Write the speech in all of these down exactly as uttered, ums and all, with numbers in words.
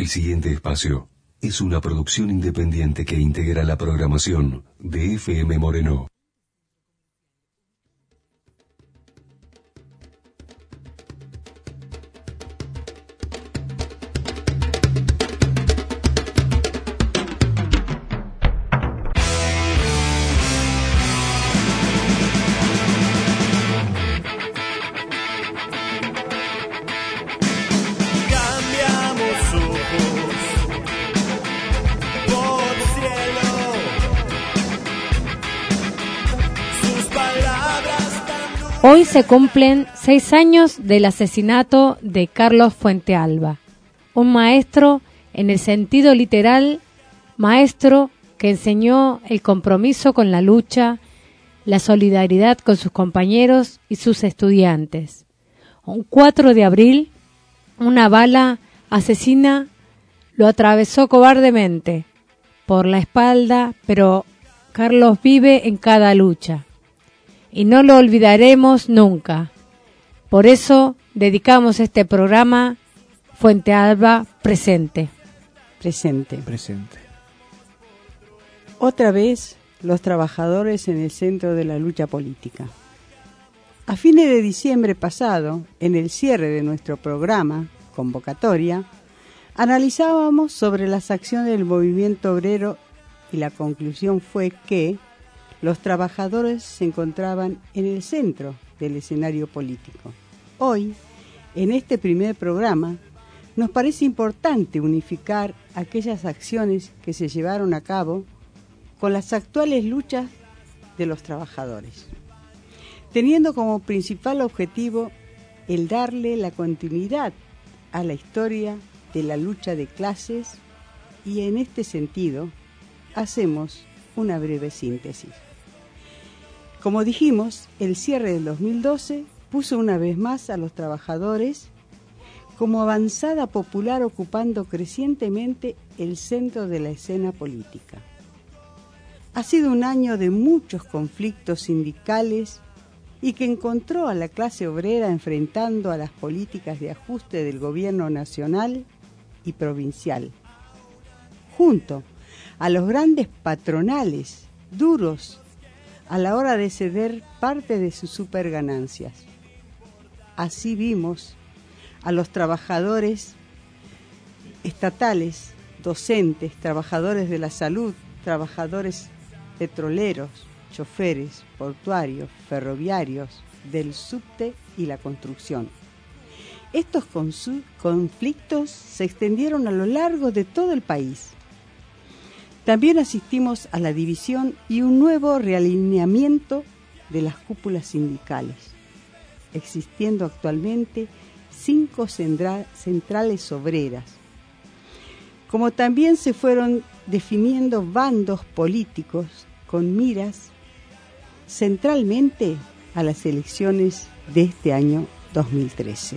El siguiente espacio es una producción independiente que integra la programación de F M Moreno. Hoy se cumplen seis años del asesinato de Carlos Fuentealba, un maestro en el sentido literal, maestro que enseñó el compromiso con la lucha, la solidaridad con sus compañeros y sus estudiantes. Un cuatro de abril, una bala asesina lo atravesó cobardemente por la espalda, pero Carlos vive en cada lucha. Y no lo olvidaremos nunca. Por eso dedicamos este programa Fuentealba presente. Presente. Presente. Otra vez los trabajadores en el centro de la lucha política. A fines de diciembre pasado, en el cierre de nuestro programa, Convocatoria, analizábamos sobre las acciones del movimiento obrero y la conclusión fue que los trabajadores se encontraban en el centro del escenario político. Hoy, en este primer programa, nos parece importante unificar aquellas acciones que se llevaron a cabo con las actuales luchas de los trabajadores, teniendo como principal objetivo el darle la continuidad a la historia de la lucha de clases y en este sentido hacemos una breve síntesis. Como dijimos, el cierre del dos mil doce puso una vez más a los trabajadores como avanzada popular ocupando crecientemente el centro de la escena política. Ha sido un año de muchos conflictos sindicales y que encontró a la clase obrera enfrentando a las políticas de ajuste del gobierno nacional y provincial, junto a los grandes patronales duros a la hora de ceder parte de sus superganancias. Así vimos a los trabajadores estatales, docentes, trabajadores de la salud, trabajadores petroleros, choferes, portuarios, ferroviarios, del subte y la construcción. Estos conflictos se extendieron a lo largo de todo el país. También asistimos a la división y un nuevo realineamiento de las cúpulas sindicales, existiendo actualmente cinco centra- centrales obreras, como también se fueron definiendo bandos políticos con miras centralmente a las elecciones de este año dos mil trece.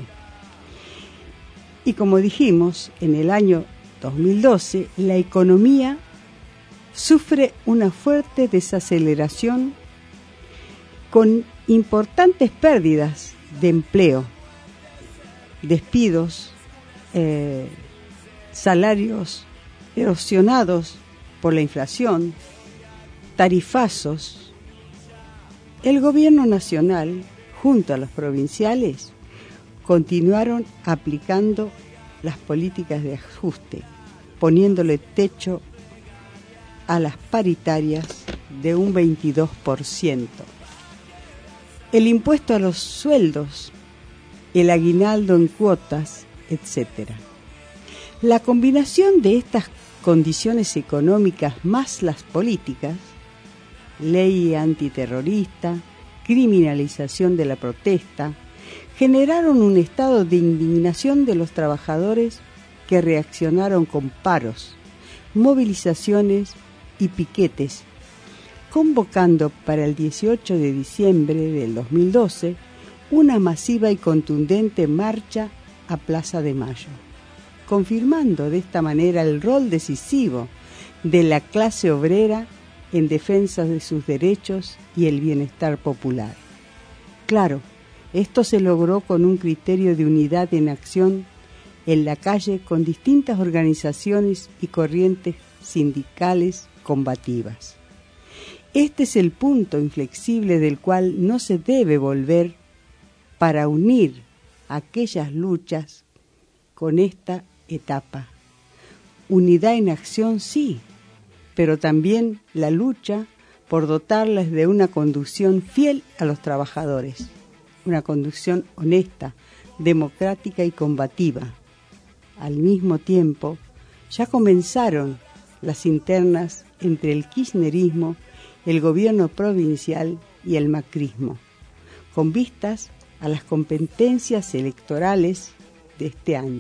Y como dijimos, en el año dos mil doce la economía sufre una fuerte desaceleración con importantes pérdidas de empleo, despidos, eh, salarios erosionados por la inflación, tarifazos. El gobierno nacional, junto a los provinciales, continuaron aplicando las políticas de ajuste, poniéndole techo a las paritarias de un veintidós por ciento. El impuesto a los sueldos, el aguinaldo en cuotas, etcétera. La combinación de estas condiciones económicas más las políticas, ley antiterrorista, criminalización de la protesta, generaron un estado de indignación de los trabajadores que reaccionaron con paros, movilizaciones y piquetes, convocando para el dieciocho de diciembre del dos mil doce una masiva y contundente marcha a Plaza de Mayo, confirmando de esta manera el rol decisivo de la clase obrera en defensa de sus derechos y el bienestar popular. Claro, esto se logró con un criterio de unidad en acción en la calle con distintas organizaciones y corrientes sindicales combativas. Este es el punto inflexible del cual no se debe volver para unir aquellas luchas con esta etapa. Unidad en acción sí, pero también la lucha por dotarles de una conducción fiel a los trabajadores, una conducción honesta, democrática y combativa. Al mismo tiempo, ya comenzaron las internas entre el kirchnerismo, el gobierno provincial y el macrismo, con vistas a las competencias electorales de este año.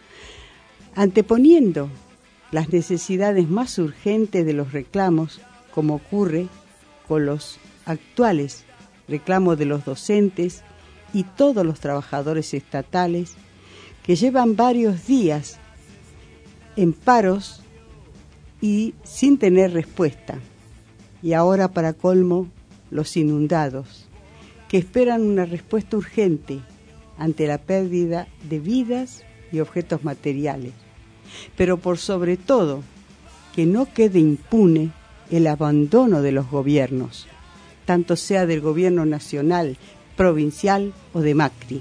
Anteponiendo las necesidades más urgentes de los reclamos, como ocurre con los actuales reclamos de los docentes y todos los trabajadores estatales que llevan varios días en paros y sin tener respuesta. Y ahora, para colmo, los inundados, que esperan una respuesta urgente ante la pérdida de vidas y objetos materiales. Pero por sobre todo, que no quede impune el abandono de los gobiernos, tanto sea del gobierno nacional, provincial o de Macri.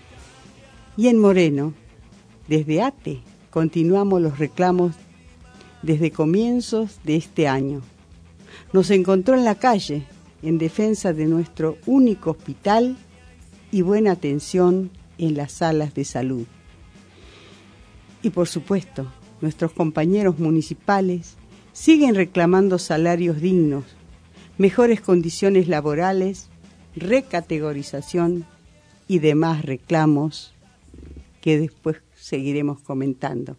Y en Moreno, desde ATE, continuamos los reclamos desde comienzos de este año. Nos encontró en la calle en defensa de nuestro único hospital y buena atención en las salas de salud. Y por supuesto, nuestros compañeros municipales siguen reclamando salarios dignos, mejores condiciones laborales, recategorización y demás reclamos que después seguiremos comentando.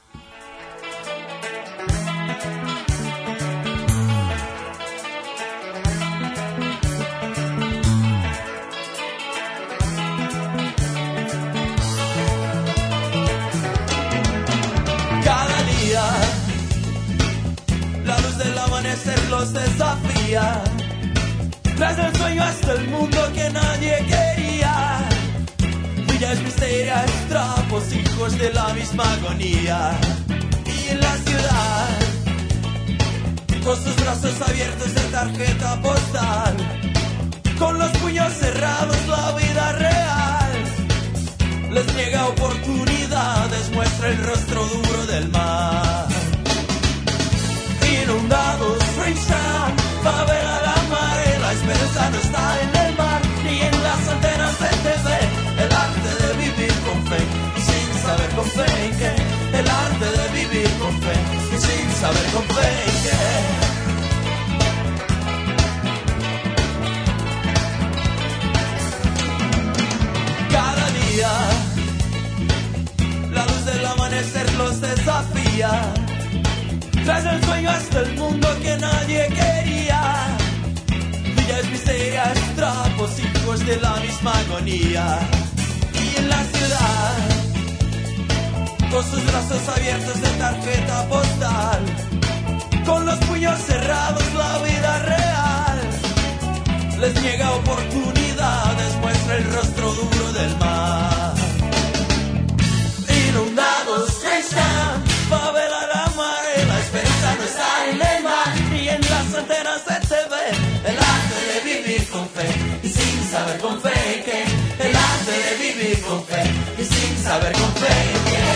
Los desafía, tras el sueño hasta el mundo que nadie quería. Villas misterias, trapos, hijos de la misma agonía. Y en la ciudad, con sus brazos abiertos de tarjeta postal, con los puños cerrados la vida real les niega oportunidades, muestra el rostro duro del mar. Inundados, Freestyle, favela la mare, la esperanza no está en el mar, ni en las antenas de T V, el arte de vivir con fe, y sin saber con fe en qué, el arte de vivir con fe, y sin saber con fe en qué. Cada día, la luz del amanecer los desafía, tras el sueño hasta el mundo que nadie quería. Villas misterias, trapos, hijos de la misma agonía. Y en la ciudad, con sus brazos abiertos de tarjeta postal, con los puños cerrados la vida real les niega oportunidades, muestra el rostro duro del mar. Inundados, están, favela la mare, la esperanza no está en el mar, ni en las antenas de T V, el arte de vivir con fe, y sin saber con fe que, el arte de vivir con fe, y sin saber con fe que.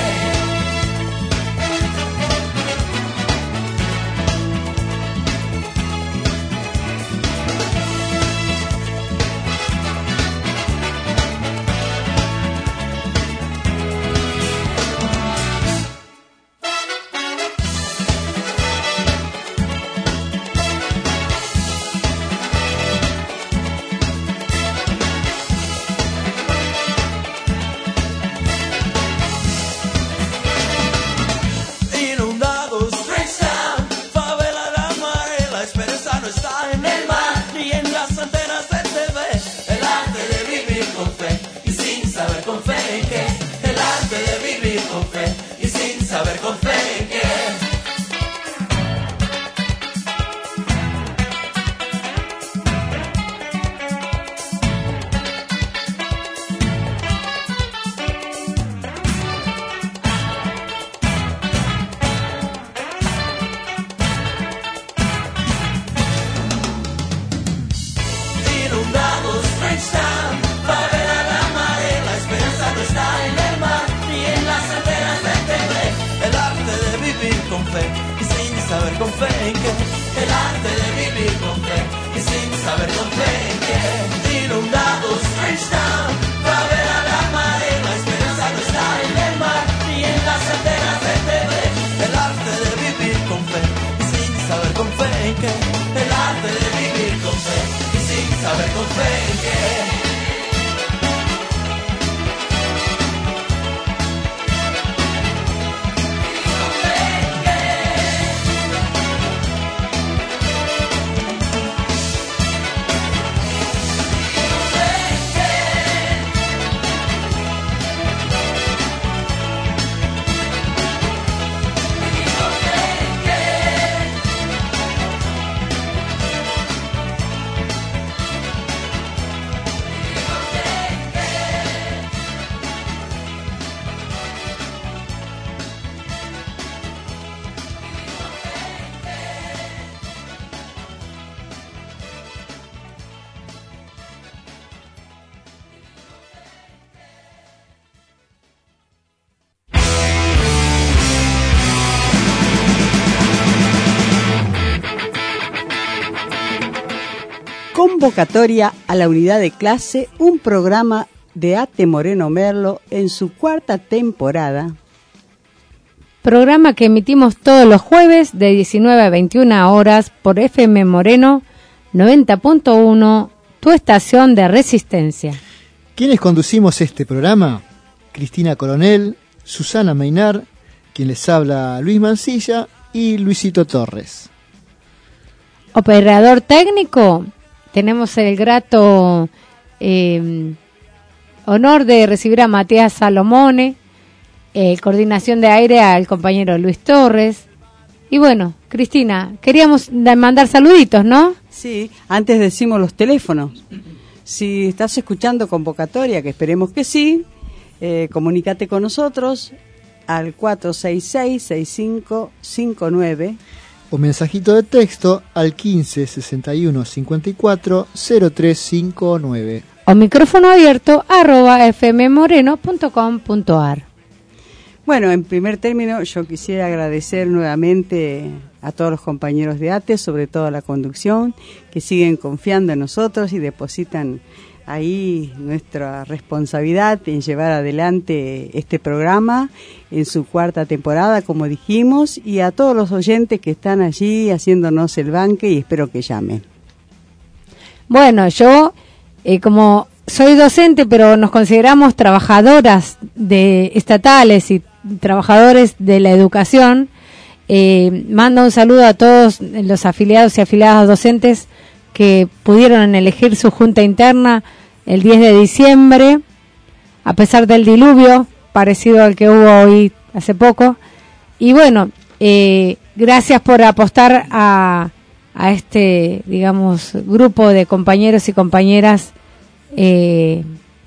Convocatoria a la unidad de clase, un programa de A T E Moreno Merlo en su cuarta temporada. Programa que emitimos todos los jueves de diecinueve a veintiuna horas por F M Moreno noventa punto uno, tu estación de resistencia. ¿Quiénes conducimos este programa? Cristina Coronel, Susana Meinar, quien les habla Luis Mancilla y Luisito Torres. Operador técnico, tenemos el grato eh, honor de recibir a Matías Salomone, eh, coordinación de aire al compañero Luis Torres. Y bueno, Cristina, queríamos mandar saluditos, ¿no? Sí, antes decimos los teléfonos. Si estás escuchando convocatoria, que esperemos que sí, eh, comunícate con nosotros al cuatro seis seis, seis cinco cinco nueve. O mensajito de texto al quince sesenta y uno cincuenta y cuatro cero tres cinco nueve. O micrófono abierto arroba fmmoreno punto com punto ar. Bueno, en primer término yo quisiera agradecer nuevamente a todos los compañeros de A T E, sobre todo a la conducción, que siguen confiando en nosotros y depositan ahí nuestra responsabilidad en llevar adelante este programa en su cuarta temporada, como dijimos, y a todos los oyentes que están allí haciéndonos el banque, y espero que llamen. Bueno, yo eh, como soy docente, pero nos consideramos trabajadoras de estatales y trabajadores de la educación, eh, mando un saludo a todos los afiliados y afiliadas docentes que pudieron elegir su junta interna el diez de diciembre, a pesar del diluvio parecido al que hubo hoy hace poco. Y bueno, eh, gracias por apostar a, a este, digamos, grupo de compañeros y compañeras. Eh,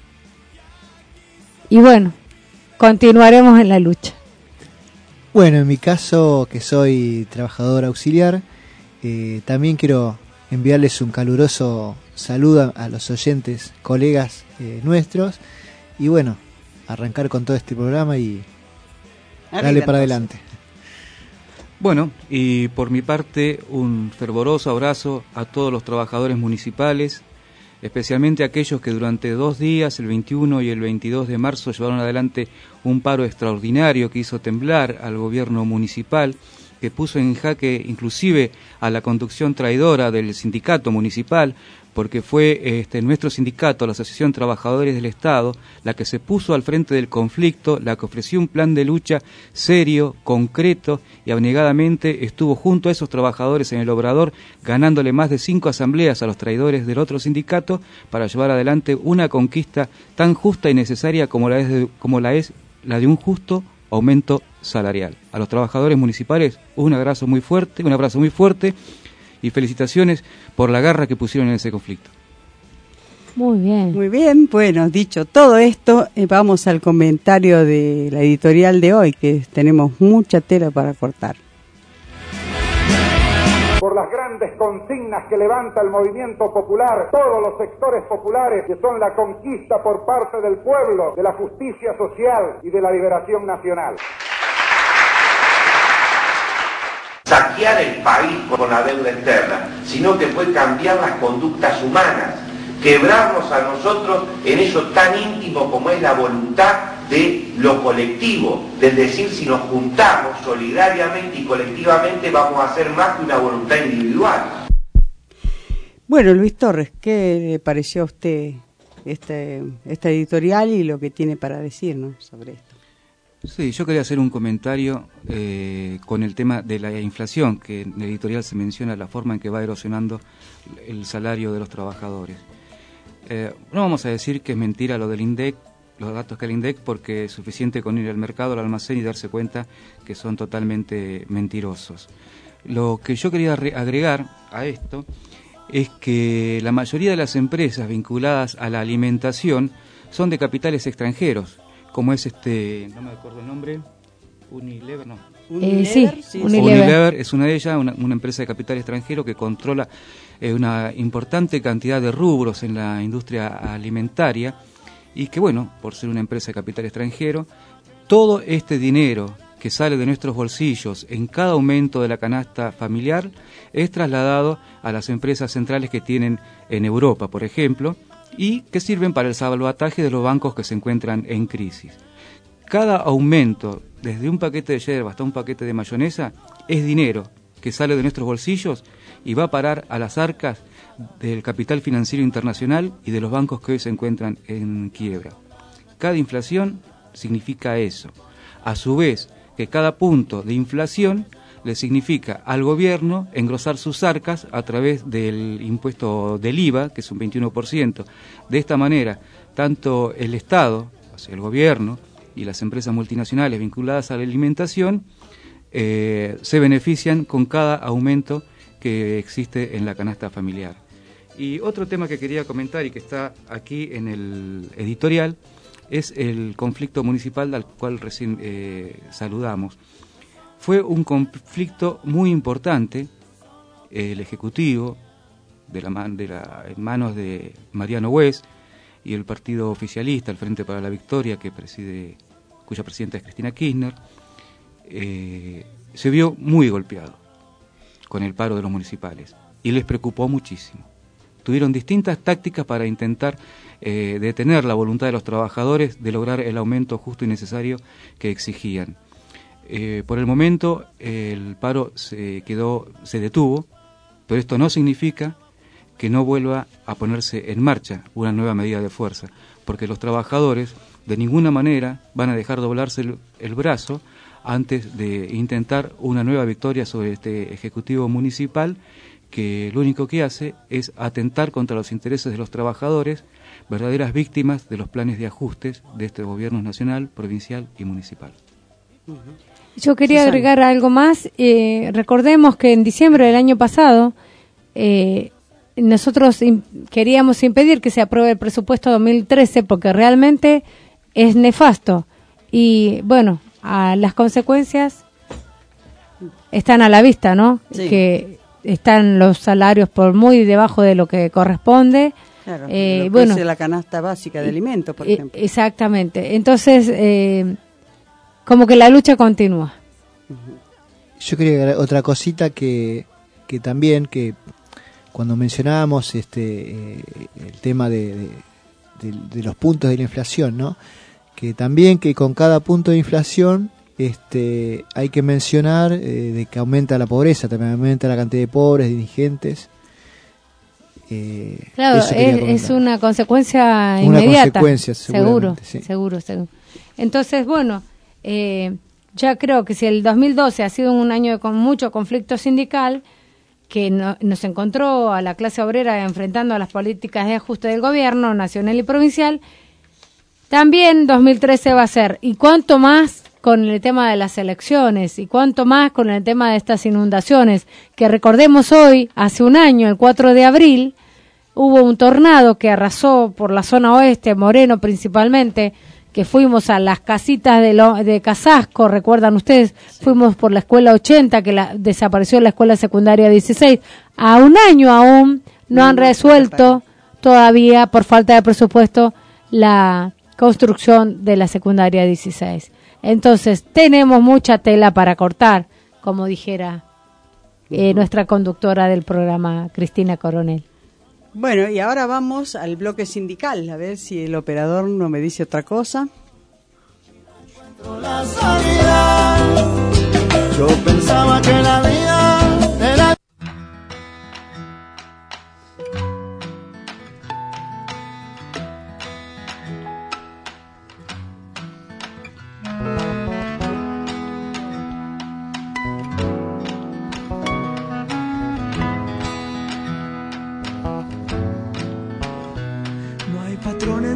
y bueno, continuaremos en la lucha. Bueno, en mi caso, que soy trabajador auxiliar, eh, también quiero enviarles un caluroso saludo a los oyentes, colegas eh, nuestros, y bueno, arrancar con todo este programa y darle para adelante. Bueno, y por mi parte, un fervoroso abrazo a todos los trabajadores municipales, especialmente aquellos que durante dos días, el veintiuno y el veintidós de marzo, llevaron adelante un paro extraordinario que hizo temblar al gobierno municipal, que puso en jaque inclusive a la conducción traidora del sindicato municipal, porque fue este, nuestro sindicato, la Asociación Trabajadores del Estado, la que se puso al frente del conflicto, la que ofreció un plan de lucha serio, concreto y abnegadamente estuvo junto a esos trabajadores en el Obrador, ganándole más de cinco asambleas a los traidores del otro sindicato para llevar adelante una conquista tan justa y necesaria como la es, de, como la, es la de un justo aumento salarial. A los trabajadores municipales un abrazo muy fuerte, un abrazo muy fuerte y felicitaciones por la garra que pusieron en ese conflicto. Muy bien. Muy bien, bueno, dicho todo esto, eh, vamos al comentario de la editorial de hoy, que tenemos mucha tela para cortar. Por las grandes consignas que levanta el movimiento popular, todos los sectores populares, que son la conquista por parte del pueblo, de la justicia social y de la liberación nacional. Saquear el país con la deuda externa, sino que fue cambiar las conductas humanas, quebrarnos a nosotros en eso tan íntimo como es la voluntad de lo colectivo, es decir, si nos juntamos solidariamente y colectivamente vamos a hacer más que una voluntad individual. Bueno, Luis Torres, ¿qué le pareció a usted este, esta editorial y lo que tiene para decirnos sobre esto? Sí, yo quería hacer un comentario eh, con el tema de la inflación, que en el editorial se menciona la forma en que va erosionando el salario de los trabajadores. Eh, no vamos a decir que es mentira lo del INDEC, los datos que el INDEC, porque es suficiente con ir al mercado, al almacén y darse cuenta que son totalmente mentirosos. Lo que yo quería agregar a esto es que la mayoría de las empresas vinculadas a la alimentación son de capitales extranjeros, como es este, no me acuerdo el nombre, Unilever, no. Eh, sí, sí, Unilever. Unilever es una de ellas, una, una empresa de capital extranjero que controla eh, una importante cantidad de rubros en la industria alimentaria y que, bueno, por ser una empresa de capital extranjero, todo este dinero que sale de nuestros bolsillos en cada aumento de la canasta familiar es trasladado a las empresas centrales que tienen en Europa, por ejemplo, y que sirven para el salvataje de los bancos que se encuentran en crisis. Cada aumento, desde un paquete de yerba hasta un paquete de mayonesa, es dinero que sale de nuestros bolsillos y va a parar a las arcas del capital financiero internacional y de los bancos que hoy se encuentran en quiebra. Cada inflación significa eso. A su vez, que cada punto de inflación le significa al gobierno engrosar sus arcas a través del impuesto del I V A, que es un veintiuno por ciento. De esta manera, tanto el Estado, o sea, el gobierno, y las empresas multinacionales vinculadas a la alimentación eh, se benefician con cada aumento que existe en la canasta familiar. Y otro tema que quería comentar y que está aquí en el editorial es el conflicto municipal al cual recién eh, saludamos. Fue un conflicto muy importante, el Ejecutivo, de la, man, de la, en manos de Mariano Wes, y el partido oficialista, el Frente para la Victoria, que preside, cuya presidenta es Cristina Kirchner, eh, se vio muy golpeado con el paro de los municipales y les preocupó muchísimo. Tuvieron distintas tácticas para intentar eh, detener la voluntad de los trabajadores de lograr el aumento justo y necesario que exigían. Eh, por el momento eh, el paro se quedó, se detuvo, pero esto no significa que no vuelva a ponerse en marcha una nueva medida de fuerza, porque los trabajadores de ninguna manera van a dejar doblarse el, el brazo antes de intentar una nueva victoria sobre este Ejecutivo municipal, que lo único que hace es atentar contra los intereses de los trabajadores, verdaderas víctimas de los planes de ajustes de este gobierno nacional, provincial y municipal. Yo quería agregar algo más. Eh, recordemos que en diciembre del año pasado eh, nosotros im- queríamos impedir que se apruebe el presupuesto dos mil trece porque realmente es nefasto. Y bueno, a las consecuencias están a la vista, ¿no? Sí. Que están los salarios por muy debajo de lo que corresponde. Claro, eh, lo que bueno, es la canasta básica de alimentos, por eh, ejemplo. Exactamente. Entonces, eh, como que la lucha continúa. Yo quería agregar otra cosita que, que también, que cuando mencionábamos este eh, el tema de, de, de, de los puntos de la inflación, ¿no? Que también que con cada punto de inflación este hay que mencionar eh, de que aumenta la pobreza, también aumenta la cantidad de pobres, de indigentes. Eh, Claro, eso quería es, comentar. es una consecuencia Una inmediata. consecuencia, seguro, seguramente, sí. seguro, seguro. Entonces, bueno, eh, ya creo que si el dos mil doce ha sido un año con mucho conflicto sindical, que no, nos encontró a la clase obrera enfrentando a las políticas de ajuste del gobierno nacional y provincial, también dos mil trece va a ser, y cuánto más con el tema de las elecciones, y cuánto más con el tema de estas inundaciones, que recordemos hoy, hace un año, el cuatro de abril, hubo un tornado que arrasó por la zona oeste, Moreno principalmente, que fuimos a las casitas de, lo, de Casasco, recuerdan ustedes, sí. Fuimos por la escuela ochenta, que la, desapareció la escuela secundaria dieciséis, a un año aún no, no han resuelto todavía, por falta de presupuesto, la construcción de la secundaria dieciséis. Entonces, tenemos mucha tela para cortar, como dijera eh, nuestra conductora del programa, Cristina Coronel. Bueno, y ahora vamos al bloque sindical, a ver si el operador no me dice otra cosa. La salida, yo pensaba que la vida era...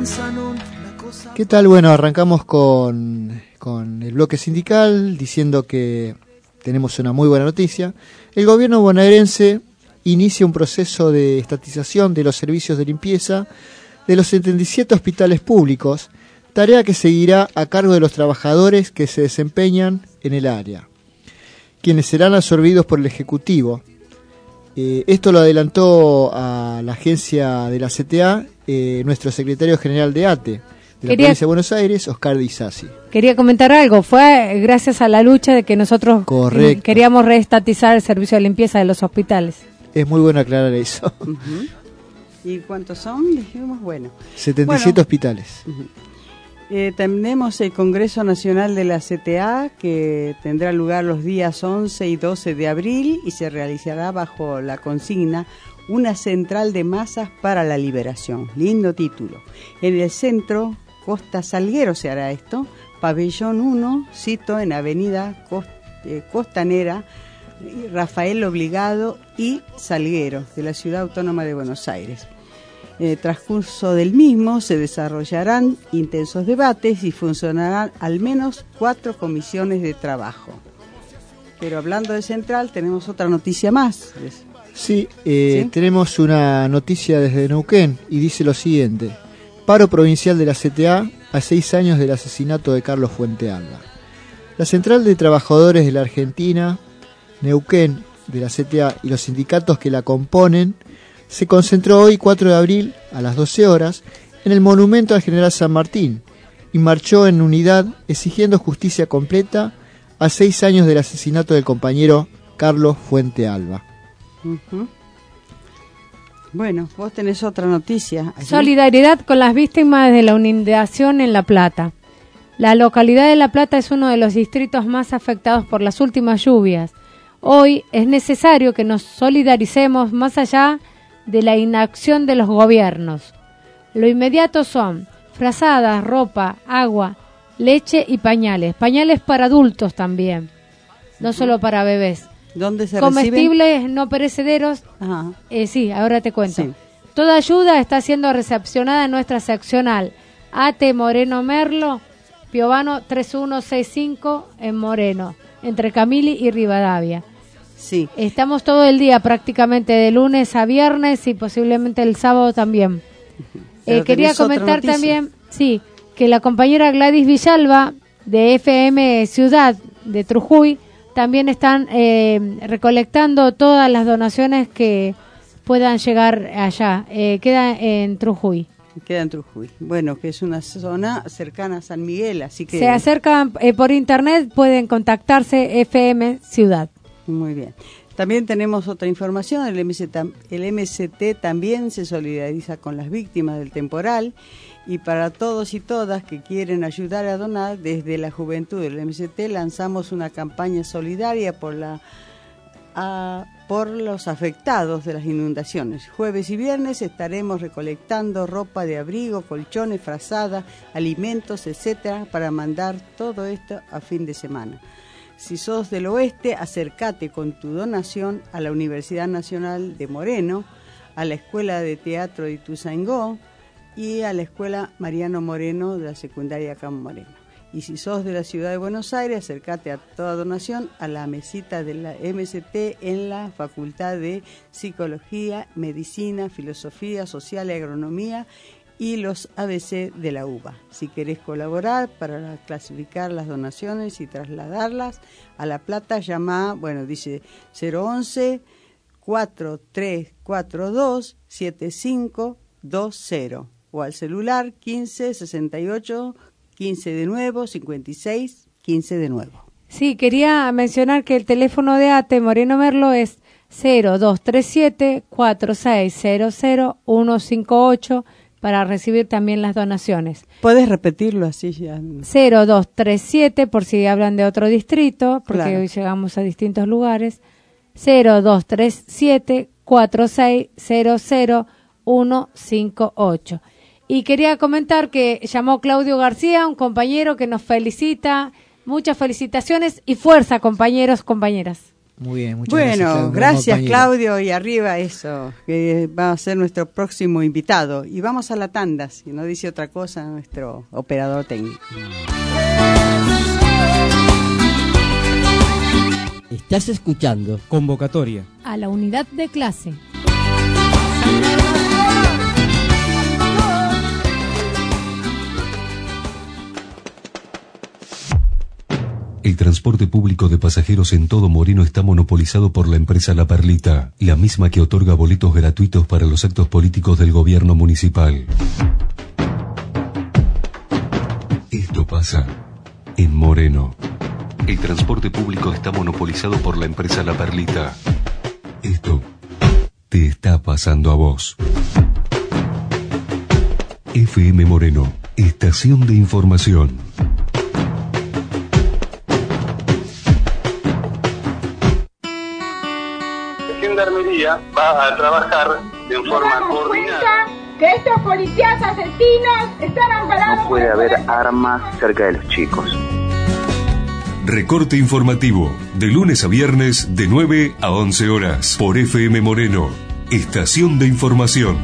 ¿Qué tal? Bueno, arrancamos con, con el bloque sindical diciendo que tenemos una muy buena noticia. El gobierno bonaerense inicia un proceso de estatización de los servicios de limpieza de los setenta y siete hospitales públicos, tarea que seguirá a cargo de los trabajadores que se desempeñan en el área, quienes serán absorbidos por el Ejecutivo. Eh, esto lo adelantó a la agencia de la C T A eh, nuestro secretario general de A T E, de la Quería... provincia de Buenos Aires, Oscar Di Sassi. Quería comentar algo, fue gracias a la lucha de que nosotros Correcto. queríamos reestatizar el servicio de limpieza de los hospitales. Es muy bueno aclarar eso. Uh-huh. ¿Y cuántos son? Dijimos, bueno. setenta y siete bueno, hospitales. Uh-huh. Eh, tenemos el Congreso Nacional de la C T A que tendrá lugar los días once y doce de abril y se realizará bajo la consigna Una central de masas para la liberación. Lindo título. En el centro Costa Salguero se hará esto, pabellón uno, cito en avenida Cost, eh, Costanera, Rafael Obligado y Salguero, de la Ciudad Autónoma de Buenos Aires. En el transcurso del mismo se desarrollarán intensos debates y funcionarán al menos cuatro comisiones de trabajo. Pero hablando de Central, tenemos otra noticia más. Sí, eh, ¿Sí? tenemos una noticia desde Neuquén y dice lo siguiente. Paro provincial de la C T A a seis años del asesinato de Carlos Fuentealba. La Central de Trabajadores de la Argentina, Neuquén, de la C T A y los sindicatos que la componen se concentró hoy cuatro de abril a las doce horas en el monumento al general San Martín y marchó en unidad exigiendo justicia completa a seis años del asesinato del compañero Carlos Fuentealba. Uh-huh. Bueno, vos tenés otra noticia. ¿Allí? Solidaridad con las víctimas de la inundación en La Plata. La localidad de La Plata es uno de los distritos más afectados por las últimas lluvias. Hoy es necesario que nos solidaricemos más allá de la inacción de los gobiernos. Lo inmediato son frazadas, ropa, agua, leche y pañales. Pañales para adultos también, no uh-huh. solo para bebés. ¿Dónde se Comestibles reciben? no perecederos. Ajá. Eh, sí, ahora te cuento. Sí. Toda ayuda está siendo recepcionada en nuestra seccional A T Moreno Merlo, Piovano tres uno seis cinco en Moreno, entre Camili y Rivadavia. Sí. Estamos todo el día prácticamente de lunes a viernes y posiblemente el sábado también. Eh, quería comentar también, sí, que la compañera Gladys Villalba de F M Ciudad de Trujuy también están eh, recolectando todas las donaciones que puedan llegar allá. Eh, queda en Trujuy. Queda en Trujuy. Bueno, que es una zona cercana a San Miguel, así que... Se acercan eh, por internet, pueden contactarse F M Ciudad. Muy bien. También tenemos otra información. El M C T, el M C T también se solidariza con las víctimas del temporal. Y para todos y todas que quieren ayudar a donar, desde la juventud del M C T lanzamos una campaña solidaria por la a, por los afectados de las inundaciones. Jueves y viernes estaremos recolectando ropa de abrigo, colchones, frazadas, alimentos, etcétera, para mandar todo esto a fin de semana. Si sos del oeste, acércate con tu donación a la Universidad Nacional de Moreno, a la Escuela de Teatro de Ituzaingó, y a la Escuela Mariano Moreno de la secundaria Campo Moreno. Y si sos de la ciudad de Buenos Aires, acércate a toda donación a la mesita de la M C T en la Facultad de Psicología, Medicina, Filosofía Social y Agronomía y los A B C de la U B A. Si querés colaborar para clasificar las donaciones y trasladarlas a La Plata, llama, bueno, dice cero once, cuatro tres cuatro dos, siete cinco dos cero. O al celular quince sesenta y ocho, quince de nuevo, cincuenta y seis, quince de nuevo. Sí, quería mencionar que el teléfono de A T E Moreno Merlo es cero dos tres siete, cuatro seis cero cero, uno cinco ocho para recibir también las donaciones. ¿Puedes repetirlo así ya? cero dos tres siete, por si hablan de otro distrito, porque claro. Hoy llegamos a distintos lugares. cero dos tres siete, cuatro seis cero cero, uno cinco ocho. Y quería comentar que llamó Claudio García, un compañero que nos felicita. Muchas felicitaciones y fuerza, compañeros, compañeras. Muy bien, muchas bueno, gracias. Bueno, gracias Claudio, y arriba eso, que va a ser nuestro próximo invitado. Y vamos a la tanda, si no dice otra cosa nuestro operador técnico. Estás escuchando Convocatoria a la unidad de clase. El transporte público de pasajeros en todo Moreno está monopolizado por la empresa La Perlita, la misma que otorga boletos gratuitos para los actos políticos del gobierno municipal. Esto pasa en Moreno. El transporte público está monopolizado por la empresa La Perlita. Esto te está pasando a vos. F M Moreno, estación de información. Gendarmería va a trabajar de forma coordinada. Que estos policías asesinos están amparados. No puede haber armas cerca de los chicos. Recorte informativo, de lunes a viernes, de nueve a once horas, por F M Moreno, estación de información.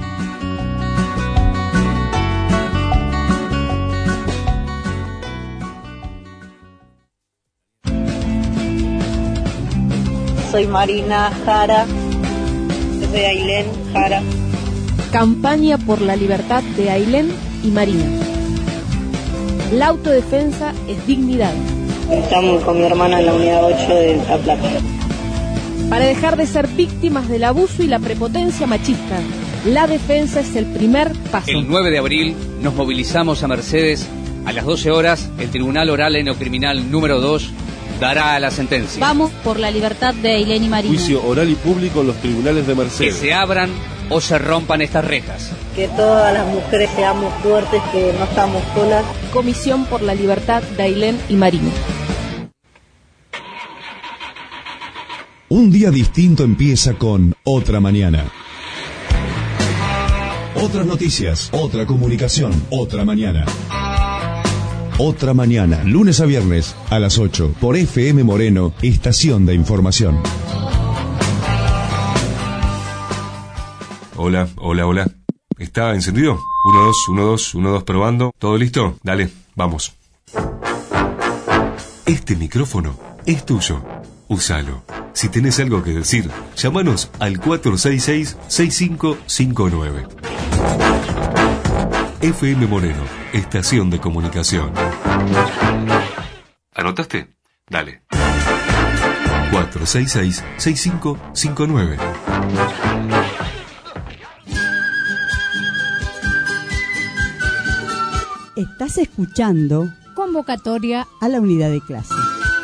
Soy Marina Jara, de Ailén Jara. Campaña por la libertad de Ailén y Marina. La autodefensa es dignidad. Estamos con mi hermana en la unidad ocho de La Plata. Para dejar de ser víctimas del abuso y la prepotencia machista, la defensa es el primer paso. El nueve de abril nos movilizamos a Mercedes. A las doce horas, el Tribunal Oral en lo Criminal número dos dará la sentencia. Vamos por la libertad de Ailén y Marina. Juicio oral y público en los tribunales de Mercedes. Que se abran o se rompan estas rejas. Que todas las mujeres seamos fuertes, que no estamos solas. Comisión por la libertad de Ailén y Marina. Un día distinto empieza con Otra Mañana. Otras noticias, otra comunicación, otra mañana. Otra Mañana, lunes a viernes a las ocho, por F M Moreno, estación de información. Hola, hola, hola. ¿Está encendido? uno, dos, uno, dos, uno, dos, probando. ¿Todo listo? Dale, vamos. Este micrófono es tuyo. Úsalo. Si tenés algo que decir, llámanos al cuatro seis seis, seis cinco cinco nueve. F M Moreno, estación de comunicación. ¿Anotaste? Dale. cuatro seis seis, seis cinco cinco nueve. Estás escuchando Convocatoria a la unidad de clase.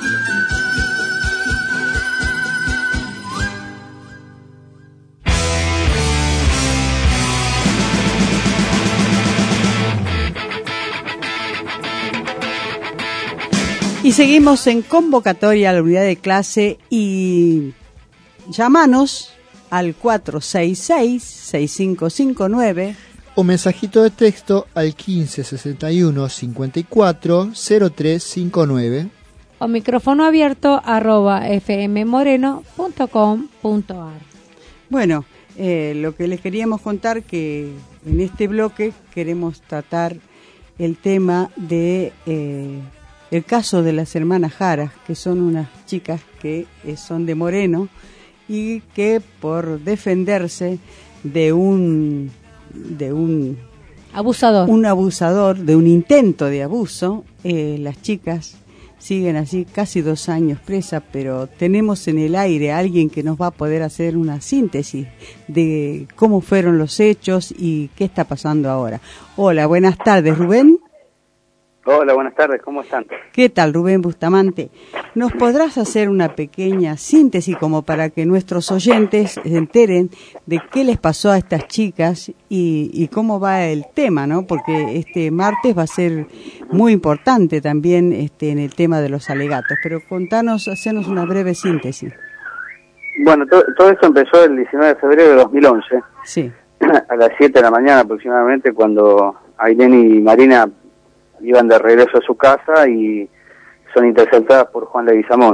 Y seguimos en Convocatoria a la unidad de clase y llámanos al cuatro seis seis, seis cinco cinco nueve o mensajito de texto al quince sesenta y uno cincuenta y cuatro cero tres cincuenta y nueve o micrófono abierto arroba fmmoreno punto com punto ar. Bueno, eh, lo que les queríamos contar que en este bloque queremos tratar el tema de eh, el caso de las hermanas Jara, que son unas chicas que eh, son de Moreno y que por defenderse de un de un abusador, un abusador, de un intento de abuso, eh, las chicas siguen así casi dos años presas, pero tenemos en el aire a alguien que nos va a poder hacer una síntesis de cómo fueron los hechos y qué está pasando ahora. Hola, buenas tardes, Rubén. Hola, buenas tardes, ¿cómo están? ¿Qué tal, Rubén Bustamante? ¿Nos podrás hacer una pequeña síntesis como para que nuestros oyentes se enteren de qué les pasó a estas chicas y, y cómo va el tema, ¿no? Porque este martes va a ser muy importante también este, en el tema de los alegatos, pero contanos, hacernos una breve síntesis. Bueno, to- todo esto empezó el diecinueve de febrero de dos mil once, sí. a las siete de la mañana aproximadamente, cuando Ailén y Marina iban de regreso a su casa y son interceptadas por Juan Leguizamón,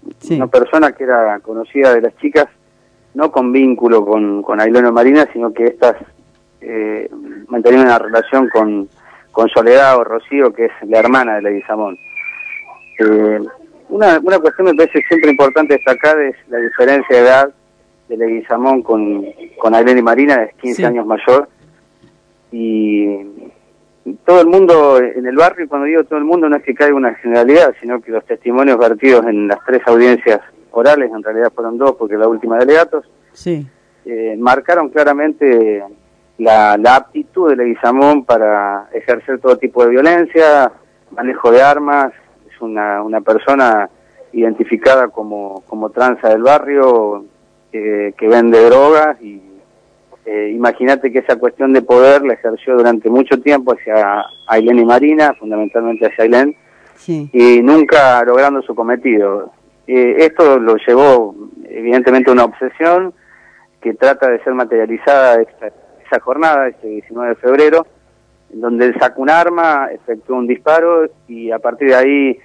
sí. una persona que era conocida de las chicas, no con vínculo con, con Ailén o Marina, sino que estas eh, mantenían una relación con, con Soledad o Rocío, que es la hermana de Leguizamón. Eh, una, una cuestión me parece siempre importante destacar es la diferencia de edad de Leguizamón con, con Ailén y Marina, es quince sí. años mayor, y todo el mundo en el barrio, y cuando digo todo el mundo no es que caiga una generalidad, sino que los testimonios vertidos en las tres audiencias orales, en realidad fueron dos porque la última de Legatos, sí. eh, marcaron claramente la, la aptitud de Leguizamón para ejercer todo tipo de violencia, manejo de armas, es una, una persona identificada como, como tranza del barrio, eh, que vende drogas y eh, imagínate que esa cuestión de poder la ejerció durante mucho tiempo hacia Ailén y Marina, fundamentalmente hacia Ailén, sí. y nunca logrando su cometido. Eh, esto lo llevó evidentemente a una obsesión que trata de ser materializada esta, esa jornada, este diecinueve de febrero, en donde él saca un arma, efectúa un disparo y a partir de ahí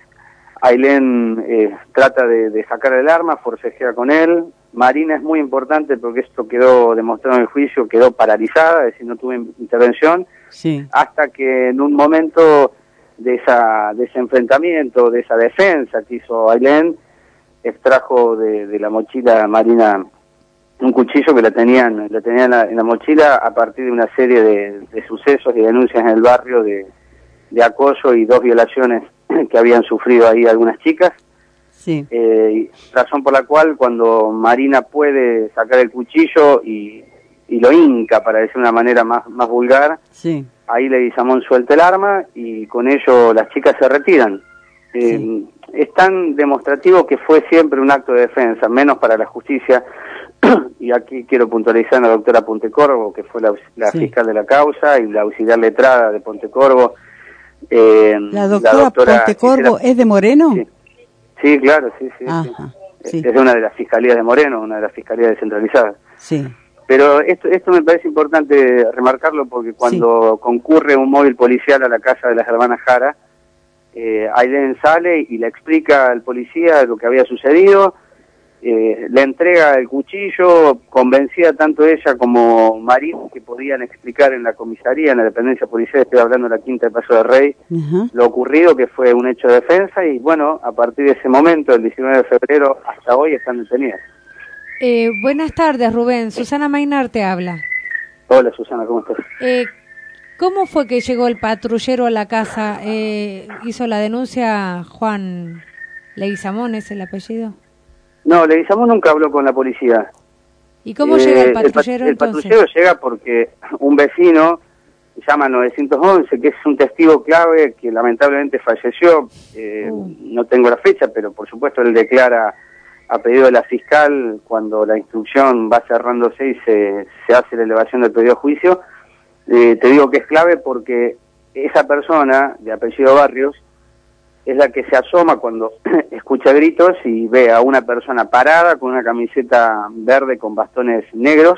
Ailén eh, trata de, de sacar el arma, forcejea con él. Marina es muy importante porque esto quedó demostrado en el juicio, quedó paralizada, es decir, no tuvo intervención, sí. hasta que en un momento de, esa, de ese enfrentamiento, de esa defensa que hizo Ailén, extrajo de, de la mochila Marina un cuchillo que la tenían, la tenían en, la, en la mochila a partir de una serie de, de sucesos y denuncias en el barrio de, de acoso y dos violaciones que habían sufrido ahí algunas chicas. Sí. Eh, razón por la cual cuando Marina puede sacar el cuchillo y, y lo hinca, para decir de una manera más, más vulgar, sí. ahí Leguizamón suelta el arma y con ello las chicas se retiran. Eh, sí. Es tan demostrativo que fue siempre un acto de defensa, menos para la justicia, y aquí quiero puntualizar a la doctora Pontecorvo, que fue la, la sí. fiscal de la causa, y la auxiliar letrada de Pontecorvo. Eh, ¿La doctora, la doctora Pontecorvo es de Moreno? Sí. Sí, claro, sí, sí, Ajá, sí. sí. Es de una de las fiscalías de Moreno, una de las fiscalías descentralizadas. Sí. Pero esto, esto me parece importante remarcarlo porque cuando sí. concurre un móvil policial a la casa de las hermanas Jara, eh, Ailén sale y le explica al policía lo que había sucedido, eh, le entrega el cuchillo, convencida tanto ella como Marín que podían explicar en la comisaría, en la dependencia policial, estoy hablando de la Quinta de Paso de Rey, uh-huh. lo ocurrido, que fue un hecho de defensa, y bueno, a partir de ese momento, el diecinueve de febrero, hasta hoy están detenidas. Eh, buenas tardes, Rubén. Susana Mainar te habla. Hola, Susana, ¿cómo estás? Eh, ¿Cómo fue que llegó el patrullero a la casa? Eh, ¿Hizo la denuncia Juan Leguizamón, es el apellido? No, Leguizamón nunca habló con la policía. ¿Y cómo eh, llega el patrullero el, pat el patrullero llega porque un vecino llama al nueve once, que es un testigo clave que lamentablemente falleció. Eh, uh. No tengo la fecha, pero por supuesto él declara a pedido de la fiscal cuando la instrucción va cerrándose y se, se hace la elevación del pedido a juicio. Eh, te digo que es clave porque esa persona, de apellido Barrios, es la que se asoma cuando escucha gritos y ve a una persona parada con una camiseta verde con bastones negros.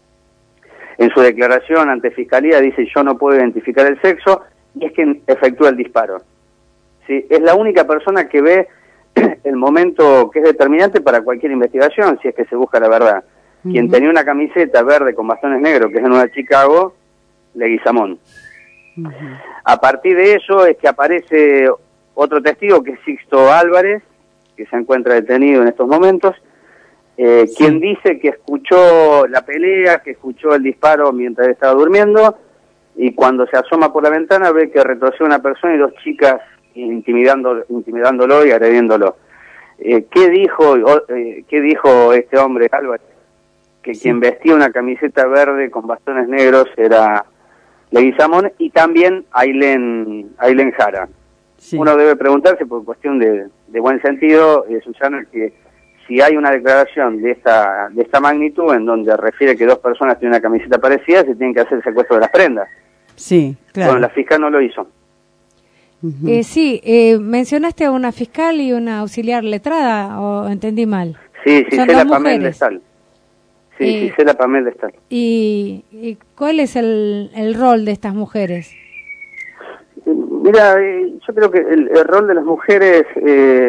En su declaración ante Fiscalía dice: yo no puedo identificar el sexo, y es quien efectúa el disparo. ¿Sí? Es la única persona que ve el momento que es determinante para cualquier investigación, si es que se busca la verdad. Uh-huh. Quien tenía una camiseta verde con bastones negros, que es de Nueva Chicago, Leguizamón. Uh-huh. A partir de eso es que aparece otro testigo, que es Sixto Álvarez, que se encuentra detenido en estos momentos, eh, sí. quien dice que escuchó la pelea, que escuchó el disparo mientras estaba durmiendo, y cuando se asoma por la ventana ve que retrocede una persona y dos chicas intimidando, intimidándolo y agrediéndolo. Eh, ¿qué dijo, eh, ¿Qué dijo este hombre, Álvarez? Que sí. quien vestía una camiseta verde con bastones negros era Leguizamón y también Ailén, Ailén Jara. Sí. Uno debe preguntarse, por cuestión de, de buen sentido, eh, Susana, que si hay una declaración de esta de esta magnitud en donde refiere que dos personas tienen una camiseta parecida, se tiene que hacer el secuestro de las prendas. Sí, claro. Bueno, la fiscal no lo hizo. Uh-huh. eh, sí, eh, mencionaste a una fiscal y una auxiliar letrada, ¿o entendí mal? Sí, sí, Gisela Pamel Lestal. Sí, eh, Gisela Pamel Lestal. ¿Y, y cuál es el, el rol de estas mujeres? Mira, eh, yo creo que el, el rol de las mujeres, eh,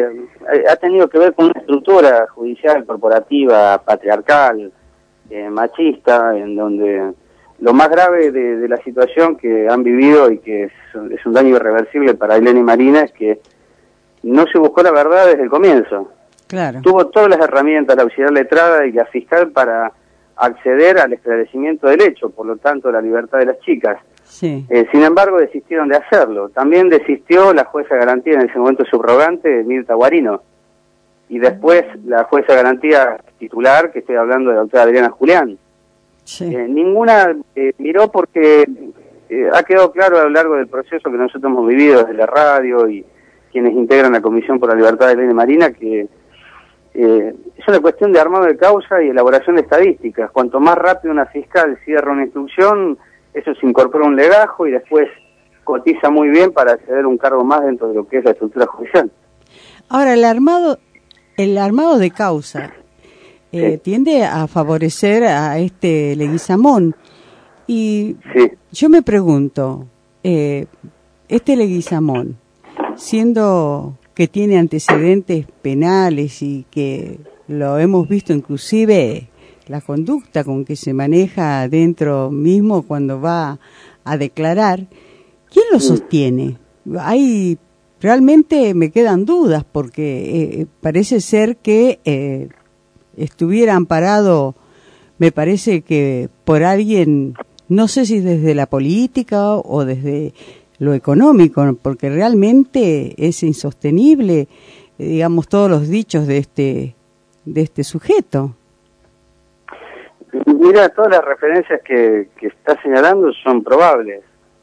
ha tenido que ver con una estructura judicial, corporativa, patriarcal, eh, machista, en donde lo más grave de, de la situación que han vivido y que es, es un daño irreversible para Ailén y Marina es que no se buscó la verdad desde el comienzo. Claro. Tuvo todas las herramientas, la auxiliar letrada y la fiscal, para acceder al esclarecimiento del hecho, por lo tanto la libertad de las chicas. Sí. Eh, sin embargo, desistieron de hacerlo. También desistió la jueza de garantía en ese momento subrogante, Mirta Guarino. Y después la jueza de garantía titular, que estoy hablando de la doctora Adriana Julián. Sí. Eh, ninguna eh, miró porque eh, ha quedado claro a lo largo del proceso que nosotros hemos vivido desde la radio y quienes integran la Comisión por la Libertad de Ailén y Marina, que eh, es una cuestión de armado de causa y elaboración de estadísticas. Cuanto más rápido una fiscal cierra una instrucción, eso se incorpora a un legajo y después cotiza muy bien para acceder a un cargo más dentro de lo que es la estructura judicial. Ahora, el armado, el armado de causa eh, sí. tiende a favorecer a este Leguizamón. Y sí. yo me pregunto, eh, este Leguizamón, siendo que tiene antecedentes penales y que lo hemos visto inclusive la conducta con que se maneja dentro mismo cuando va a declarar, ¿quién lo sostiene? Hay, realmente me quedan dudas porque eh, parece ser que eh, estuviera amparado, me parece que por alguien, no sé si desde la política o desde lo económico, porque realmente es insostenible, eh, digamos, todos los dichos de este de este sujeto. Mira, todas las referencias que, que está señalando son probables.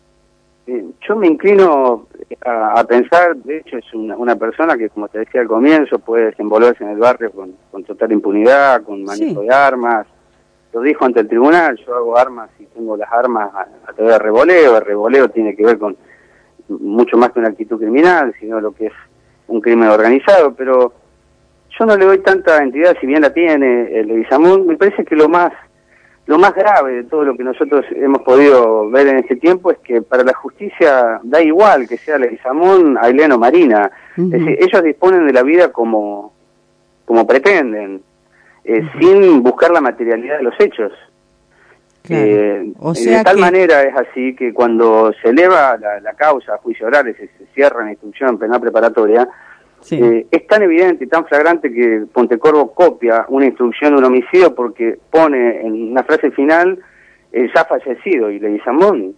Eh, yo me inclino a, a pensar, de hecho es una, una persona que, como te decía al comienzo, puede desenvolverse en el barrio con, con total impunidad, con manejo sí. de armas. Lo dijo ante el tribunal, yo hago armas y tengo las armas a, a través de revoleo. El revoleo tiene que ver con mucho más que una actitud criminal, sino lo que es un crimen organizado, pero yo no le doy tanta entidad, si bien la tiene el Leguizamón. Me parece que lo más lo más grave de todo lo que nosotros hemos podido ver en este tiempo es que para la justicia da igual que sea Leguizamón, Ailén o Marina. Uh-huh. Es decir, ellos disponen de la vida como, como pretenden, eh, uh-huh. sin buscar la materialidad de los hechos. Claro. Eh, o sea de tal que... manera es así que cuando se eleva la, la causa a juicio oral, se, se cierra la instrucción penal preparatoria, sí. eh, es tan evidente y tan flagrante que Pontecorvo copia una instrucción de un homicidio porque pone en una frase final eh, ya fallecido, y Leguizamón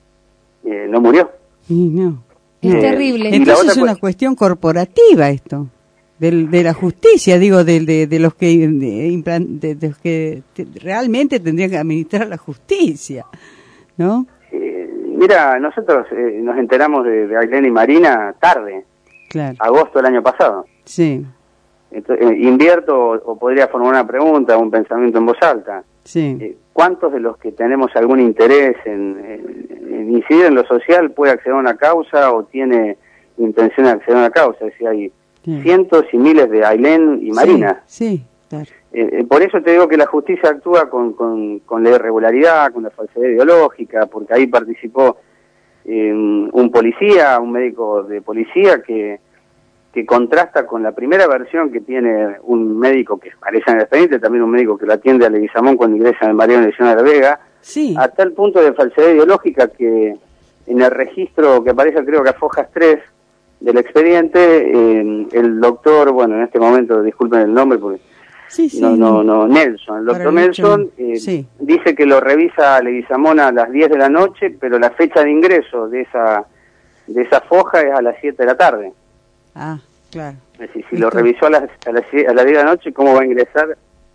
eh, no murió. Y no. Es eh, terrible. Entonces es una cu- cuestión corporativa esto. Del, de la justicia, digo, de, de, de los que de, de, de los que te, realmente tendrían que administrar la justicia, ¿no? Eh, mira, nosotros eh, nos enteramos de, de Ailén y Marina tarde, claro. agosto del año pasado. Sí. Entonces, eh, invierto o, o podría formar una pregunta, un pensamiento en voz alta. Sí. Eh, ¿Cuántos de los que tenemos algún interés en, en, en incidir en lo social puede acceder a una causa o tiene intención de acceder a una causa? Es decir, hay sí. cientos y miles de Ailén y Marina. Sí, sí, claro. Eh, eh, por eso te digo que la justicia actúa con, con, con la irregularidad, con la falsedad ideológica, porque ahí participó eh, un policía, un médico de policía que, que contrasta con la primera versión que tiene un médico que aparece en el expediente, también un médico que lo atiende a Leguizamón cuando ingresa en el Mariano de la Vega, sí. a tal punto de falsedad ideológica que en el registro que aparece, creo que a Fojas tres del expediente, eh, el doctor, bueno, en este momento, disculpen el nombre porque sí, sí, no, no, no, Nelson, el doctor Nelson eh, sí. dice que lo revisa a Leguizamón a las diez de la noche, pero la fecha de ingreso de esa de esa foja es a las siete de la tarde. Ah, claro. Es decir, si Esto... lo revisó a las, a las a las diez de la noche, ¿cómo va a ingresar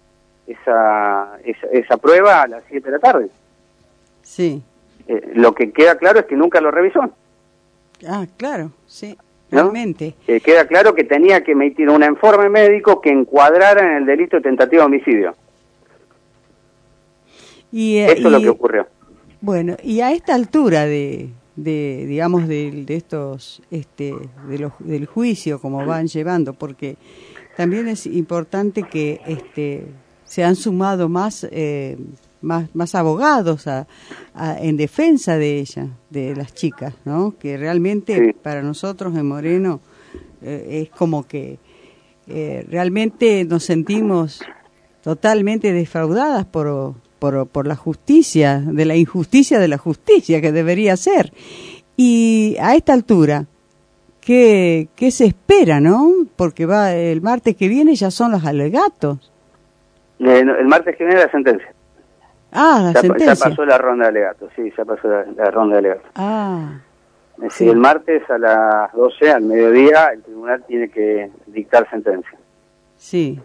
esa esa, esa prueba a las siete de la tarde? Sí. Eh, lo que queda claro es que nunca lo revisó. Ah, claro, sí. ¿No? Realmente. Eh, queda claro que tenía que emitir un informe médico que encuadrara en el delito de tentativa de homicidio. Y, eh, Eso y, es lo que ocurrió. Bueno, y a esta altura de, de digamos, de, de estos, este, de los, del juicio, como van llevando, porque también es importante que, este, se han sumado más, eh, más, más abogados a, a, en defensa de ella, de las chicas, ¿no? Que realmente sí. para nosotros en Moreno eh, es como que eh, realmente nos sentimos totalmente defraudadas por, por, por la justicia, de la injusticia de la justicia que debería ser. Y a esta altura, ¿qué, qué se espera, no? Porque va el martes que viene ya son los alegatos. Eh, no, el martes que viene la sentencia. Ah, la ya, sentencia. Ya pasó la ronda de alegatos, sí, ya pasó la, la ronda de alegatos. Ah. Es decir, sí. El martes a las doce, al mediodía, el tribunal tiene que dictar sentencia. Sí.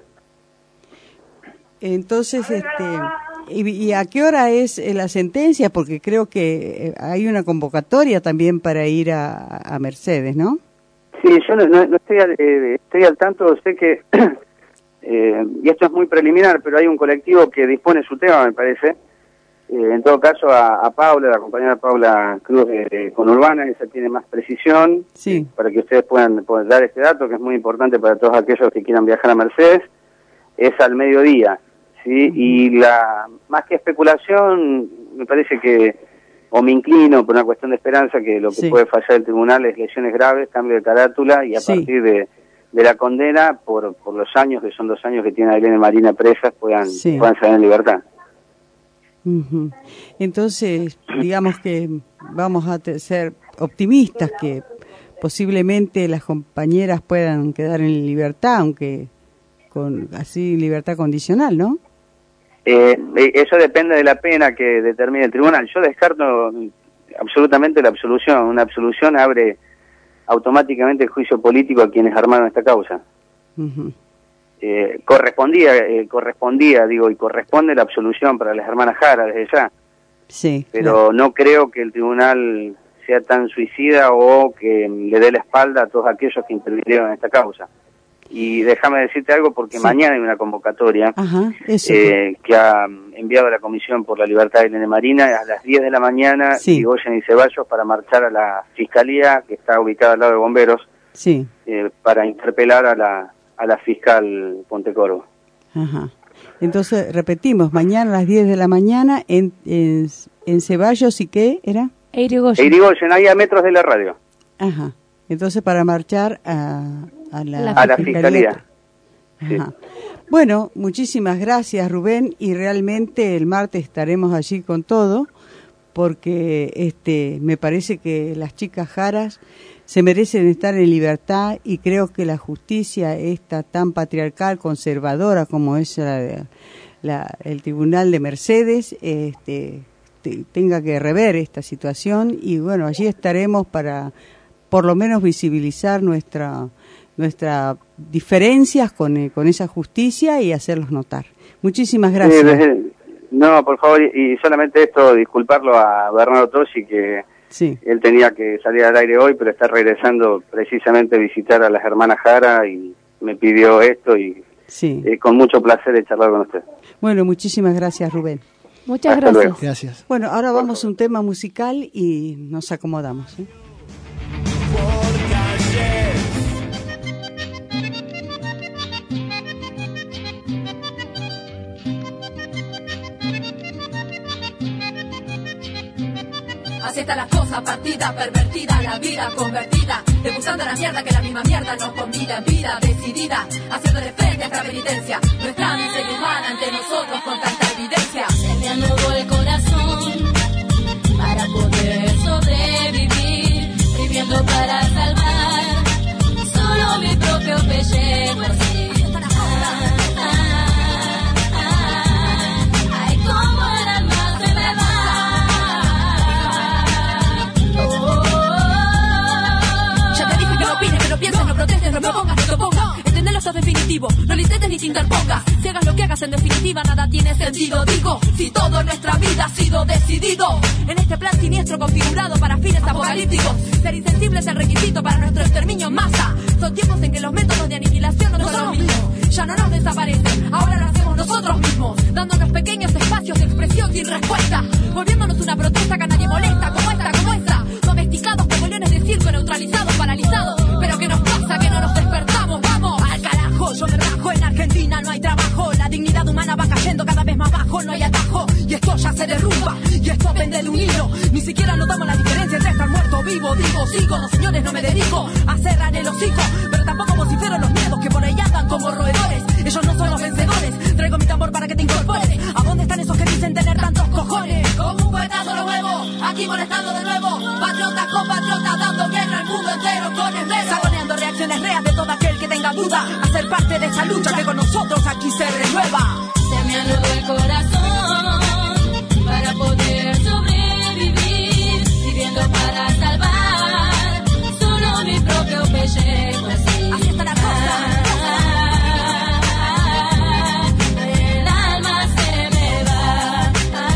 Entonces, este, ¿y, y a qué hora es la sentencia? Porque creo que hay una convocatoria también para ir a, a Mercedes, ¿no? Sí, yo no, no, no estoy, al, eh, estoy al tanto, sé que, eh, y esto es muy preliminar, pero hay un colectivo que dispone su tema, me parece. Eh, en todo caso, a, a Paula, la compañera Paula Cruz de, de Conurbana, esa tiene más precisión, sí. Para que ustedes puedan, puedan dar este dato, que es muy importante para todos aquellos que quieran viajar a Mercedes, es al mediodía, ¿sí? Uh-huh. Y la más que especulación, me parece que, o me inclino por una cuestión de esperanza, que lo que sí. puede fallar el tribunal es lesiones graves, cambio de carátula, y a sí. partir de, de la condena, por, por los años, que son dos años que tiene Ailén y Marina presas, puedan, sí. puedan salir en libertad. Uh-huh. Entonces, digamos que vamos a ser optimistas que posiblemente las compañeras puedan quedar en libertad, aunque con así libertad condicional, ¿no? Eh, eso depende de la pena que determine el tribunal. Yo descarto absolutamente la absolución. Una absolución abre automáticamente el juicio político a quienes armaron esta causa. Uh-huh. Eh, correspondía, eh, correspondía, digo, y corresponde la absolución para las hermanas Jara desde ya. Sí. Pero claro. No creo que el tribunal sea tan suicida o que le dé la espalda a todos aquellos que intervinieron en esta causa. Y déjame decirte algo, porque sí. mañana hay una convocatoria Ajá, eso. Eh, que ha enviado la Comisión por la Libertad de Ailén Marina a las diez de la mañana, sí. Irigoyen y Ceballos, para marchar a la Fiscalía, que está ubicada al lado de Bomberos, sí. eh, para interpelar a la a la fiscal Pontecorvo. Ajá. Entonces, repetimos, mañana a las diez de la mañana en, en, en Ceballos, ¿y qué era? E Irigoyen. E Irigoyen, ahí a metros de la radio. Ajá. Entonces, para marchar a, a la, la, a la fiscalía. Ajá. Sí. Bueno, muchísimas gracias, Rubén, y realmente el martes estaremos allí con todo, porque este me parece que las chicas Jaras se merecen estar en libertad, y creo que la justicia esta tan patriarcal, conservadora como es la, la, el Tribunal de Mercedes, este, te, tenga que rever esta situación, y bueno, allí estaremos para por lo menos visibilizar nuestra nuestras diferencias con, con esa justicia y hacerlos notar. Muchísimas gracias. Sí, no, por favor, y solamente esto, disculparlo a Bernardo Tossi, que sí. él tenía que salir al aire hoy, pero está regresando precisamente a visitar a las hermanas Jara y me pidió esto, y sí. eh, con mucho placer de charlar con usted. Bueno, muchísimas gracias, Rubén. Muchas Hasta gracias. Luego. Gracias. Bueno, ahora vamos a un tema musical y nos acomodamos, ¿eh? Así está la cosa, partida, pervertida, la vida convertida, degustando la mierda que la misma mierda nos convida en vida, decidida, haciéndole frente a esta penitencia, nuestra miseria humana ante nosotros con tanta evidencia. Se me anudó el corazón para poder sobrevivir, viviendo para salvar solo mi propio pellejo así. No propongas, no te opongas, entendelo, sos definitivo. No lo intentes ni te interpongas. Si hagas lo que hagas, en definitiva nada tiene sentido. Digo, si todo en nuestra vida ha sido decidido en este plan siniestro configurado para fines apocalípticos, ser insensible es el requisito para nuestro exterminio en masa. Son tiempos en que los métodos de aniquilación no son los mismos. Ya no nos desaparecen, ahora lo hacemos nosotros mismos, dándonos pequeños espacios de expresión sin respuesta, volviéndonos una protesta que a nadie molesta, como esta, como esta, domesticados como leones de circo, neutralizados, paralizados. Pero ¿qué nos pasa? Que no nos despertamos, vamos al carajo, yo me rajo, en Argentina no hay trabajo, la dignidad humana va cayendo cada vez más bajo, no hay atajo, y esto ya se derrumba, y esto pende de un hilo, ni siquiera notamos la diferencia entre estar muerto o vivo, digo, sigo, los señores no me dedico a cerrar el hocico, pero tampoco vocifero los miedos que por ahí andan con duda a ser parte de esta lucha que con nosotros aquí se renueva. Se me anudó el corazón para poder sobrevivir, viviendo para salvar solo mi propio pellejo. Así, así está la cosa. El alma se me va.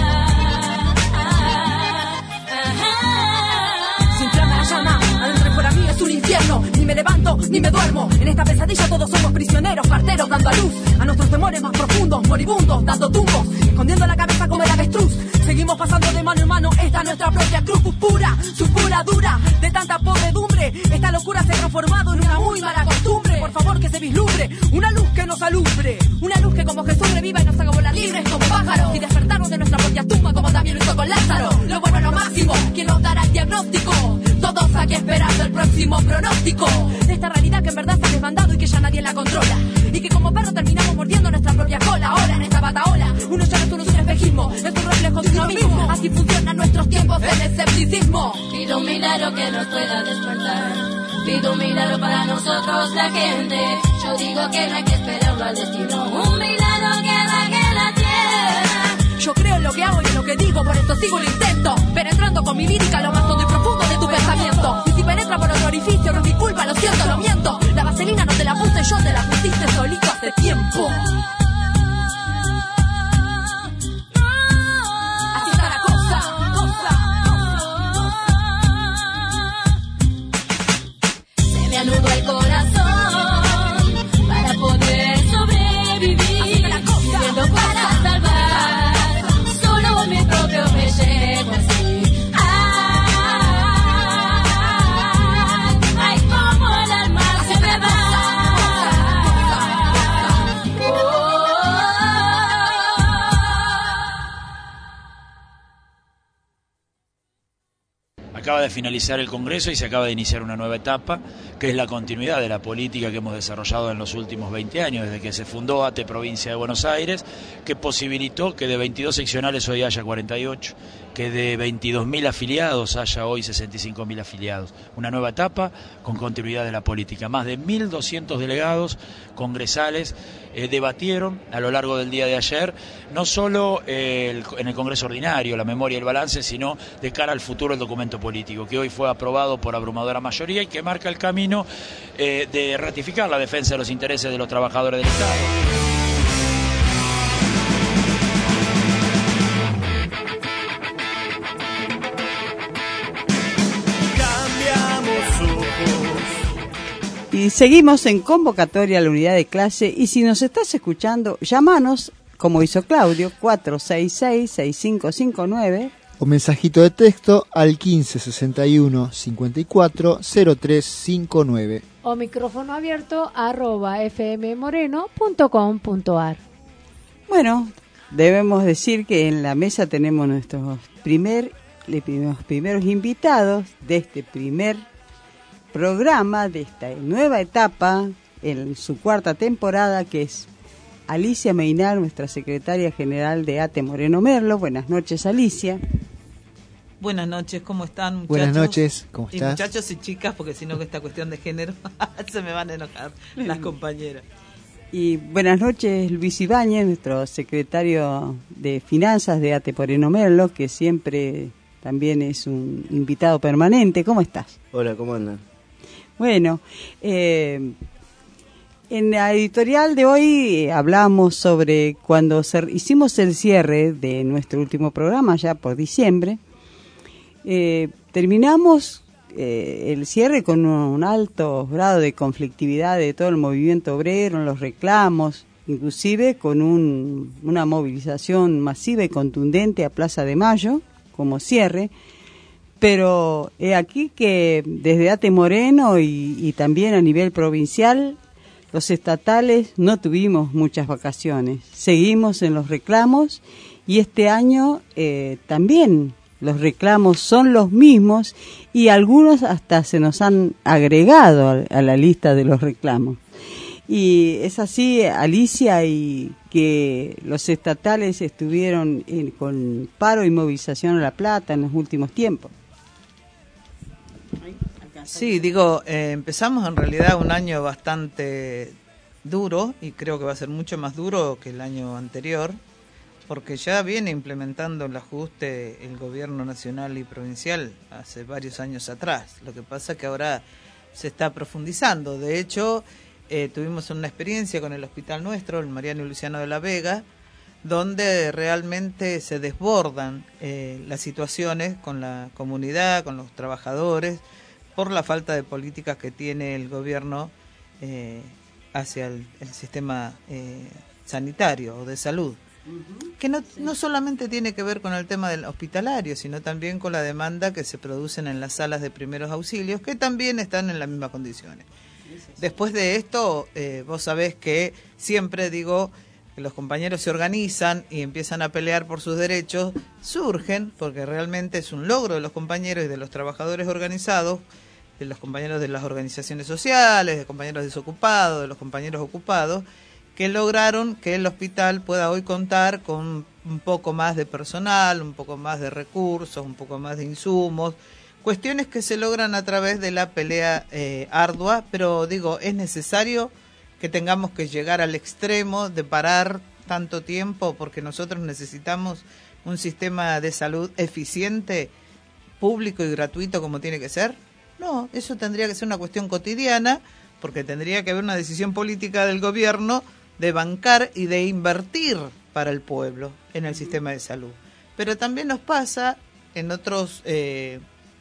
Sin flama la llama, adentro y fuera mío es un infierno. Ni me levanto, ni me duermo. En esta pesadilla todos somos prisioneros, parteros, dando a luz a nuestros temores más profundos, moribundos, dando tumbos, escondiendo la cabeza como el avestruz. Seguimos pasando de mano en mano, esta es nuestra propia cruz pura, su pura dura, de tanta podredumbre. Esta locura se ha transformado en una muy mala costumbre. Por favor que se vislumbre, una luz que nos alumbre, una luz que como Jesús reviva y nos haga volar libres como pájaros y despertarnos de nuestra propia tumba como también lo hizo con Lázaro. Lo bueno es lo máximo, quien nos dará el diagnóstico. Todos aquí esperando el próximo pronóstico de esta realidad que en verdad se ha desbandado y que ya nadie la controla. Y que como perros terminamos mordiendo nuestra propia cola. Ahora en esta bataola, uno ya no es un espejismo, es un reflejo de uno mismo. Así funcionan nuestros tiempos del escepticismo. Pido un milagro que nos pueda despertar. Pido un milagro para nosotros la gente. Yo digo que no hay que esperarlo al destino. Un milagro que arranque la tierra. Yo creo en lo que hago y en lo que digo, por eso sigo el intento, penetrando con mi lírica lo más hondo y profundo de tu pensamiento. Y si penetra por otro orificio no es mi culpa, lo siento, lo miento. La vaselina no te la puse yo, te la pusiste solito hace tiempo. Así está la cosa, cosa. Se me anudó el corazón para poder sobrevivir. Así está la cosa, viviendo para salvar solo mi propio pellejo. Así, ay, ay, como el alma se me va. Acaba de finalizar el Congreso y se acaba de iniciar una nueva etapa, que es la continuidad de la política que hemos desarrollado en los últimos veinte años, desde que se fundó A T E Provincia de Buenos Aires, que posibilitó que de veintidós seccionales hoy haya cuarenta y ocho, que de veintidós mil afiliados haya hoy sesenta y cinco mil afiliados. Una nueva etapa con continuidad de la política. Más de mil doscientos delegados congresales eh, debatieron a lo largo del día de ayer, no solo eh, el, en el Congreso ordinario, la memoria y el balance, sino de cara al futuro el documento político, que hoy fue aprobado por abrumadora mayoría y que marca el camino eh, de ratificar la defensa de los intereses de los trabajadores del Estado. Y seguimos en convocatoria a la unidad de clase, y si nos estás escuchando, llámanos, como hizo Claudio, cuatro seis seis, seis cinco cinco nueve. O mensajito de texto al quince sesenta y uno cincuenta y cuatro cero tres cincuenta y nueve. O micrófono abierto arroba fmmoreno punto com punto ar. Bueno, debemos decir que en la mesa tenemos nuestros primer, los primeros invitados de este primer programa, de esta nueva etapa, en su cuarta temporada, que es Alicia Meinar, nuestra secretaria general de A T E Moreno Merlo. Buenas noches, Alicia. Buenas noches, ¿cómo están, muchachos? Buenas noches, ¿cómo y estás? Muchachos y chicas, porque si no, con esta cuestión de género se me van a enojar las compañeras. Y buenas noches, Luis Ibáñez, nuestro secretario de Finanzas de A T E Moreno Merlo, que siempre también es un invitado permanente. ¿Cómo estás? Hola, ¿cómo andan? Bueno, eh, en la editorial de hoy eh, hablamos sobre cuando se, hicimos el cierre de nuestro último programa, ya por diciembre. Eh, terminamos eh, el cierre con un, un alto grado de conflictividad de todo el movimiento obrero, en los reclamos, inclusive con un, una movilización masiva y contundente a Plaza de Mayo como cierre. Pero he aquí que desde A T E Moreno y, y también a nivel provincial, los estatales no tuvimos muchas vacaciones. Seguimos en los reclamos y este año eh, también los reclamos son los mismos y algunos hasta se nos han agregado a, a la lista de los reclamos. Y es así, Alicia, y que los estatales estuvieron en, con paro y movilización a La Plata en los últimos tiempos. Sí, digo, eh, empezamos en realidad un año bastante duro y creo que va a ser mucho más duro que el año anterior, porque ya viene implementando el ajuste el gobierno nacional y provincial hace varios años atrás. Lo que pasa es que ahora se está profundizando. De hecho, eh, tuvimos una experiencia con el hospital nuestro, el Mariano y Luciano de la Vega, donde realmente se desbordan eh, las situaciones con la comunidad, con los trabajadores, por la falta de políticas que tiene el gobierno eh, hacia el, el sistema eh, sanitario o de salud. Uh-huh. Que no, sí. no solamente tiene que ver con el tema del hospitalario, sino también con la demanda que se producen en las salas de primeros auxilios, que también están en las mismas condiciones. Después de esto, eh, vos sabés que siempre digo que los compañeros se organizan y empiezan a pelear por sus derechos, surgen, porque realmente es un logro de los compañeros y de los trabajadores organizados, de los compañeros de las organizaciones sociales, de compañeros desocupados, de los compañeros ocupados, que lograron que el hospital pueda hoy contar con un poco más de personal, un poco más de recursos, un poco más de insumos, cuestiones que se logran a través de la pelea eh, ardua, pero digo, es necesario que tengamos que llegar al extremo de parar tanto tiempo, porque nosotros necesitamos un sistema de salud eficiente, público y gratuito como tiene que ser. No, eso tendría que ser una cuestión cotidiana, porque tendría que haber una decisión política del gobierno de bancar y de invertir para el pueblo en el sistema de salud. Pero también nos pasa en otros eh,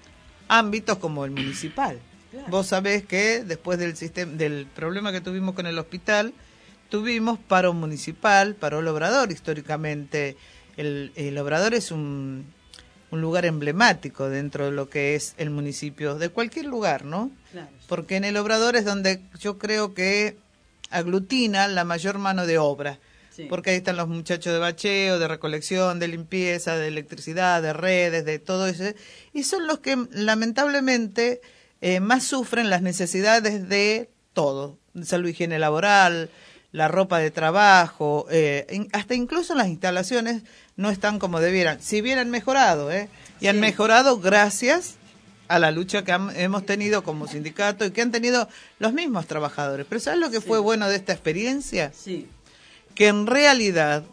ámbitos como el municipal. Claro. Vos sabés que después del sistema, del problema que tuvimos con el hospital, tuvimos paro municipal, paró el Obrador. Históricamente el, el Obrador es un, un lugar emblemático dentro de lo que es el municipio, de cualquier lugar, ¿no? Claro. Porque en el Obrador es donde yo creo que aglutina la mayor mano de obra. Sí. Porque ahí están los muchachos de bacheo, de recolección, de limpieza, de electricidad, de redes, de todo eso. Y son los que lamentablemente Eh, más sufren las necesidades de todo, salud, higiene laboral, la ropa de trabajo, eh, in, hasta incluso las instalaciones no están como debieran, si bien han mejorado, ¿eh? y sí. han mejorado gracias a la lucha que han, hemos tenido como sindicato y que han tenido los mismos trabajadores. Pero ¿sabes lo que sí. fue bueno de esta experiencia? Sí. Que en realidad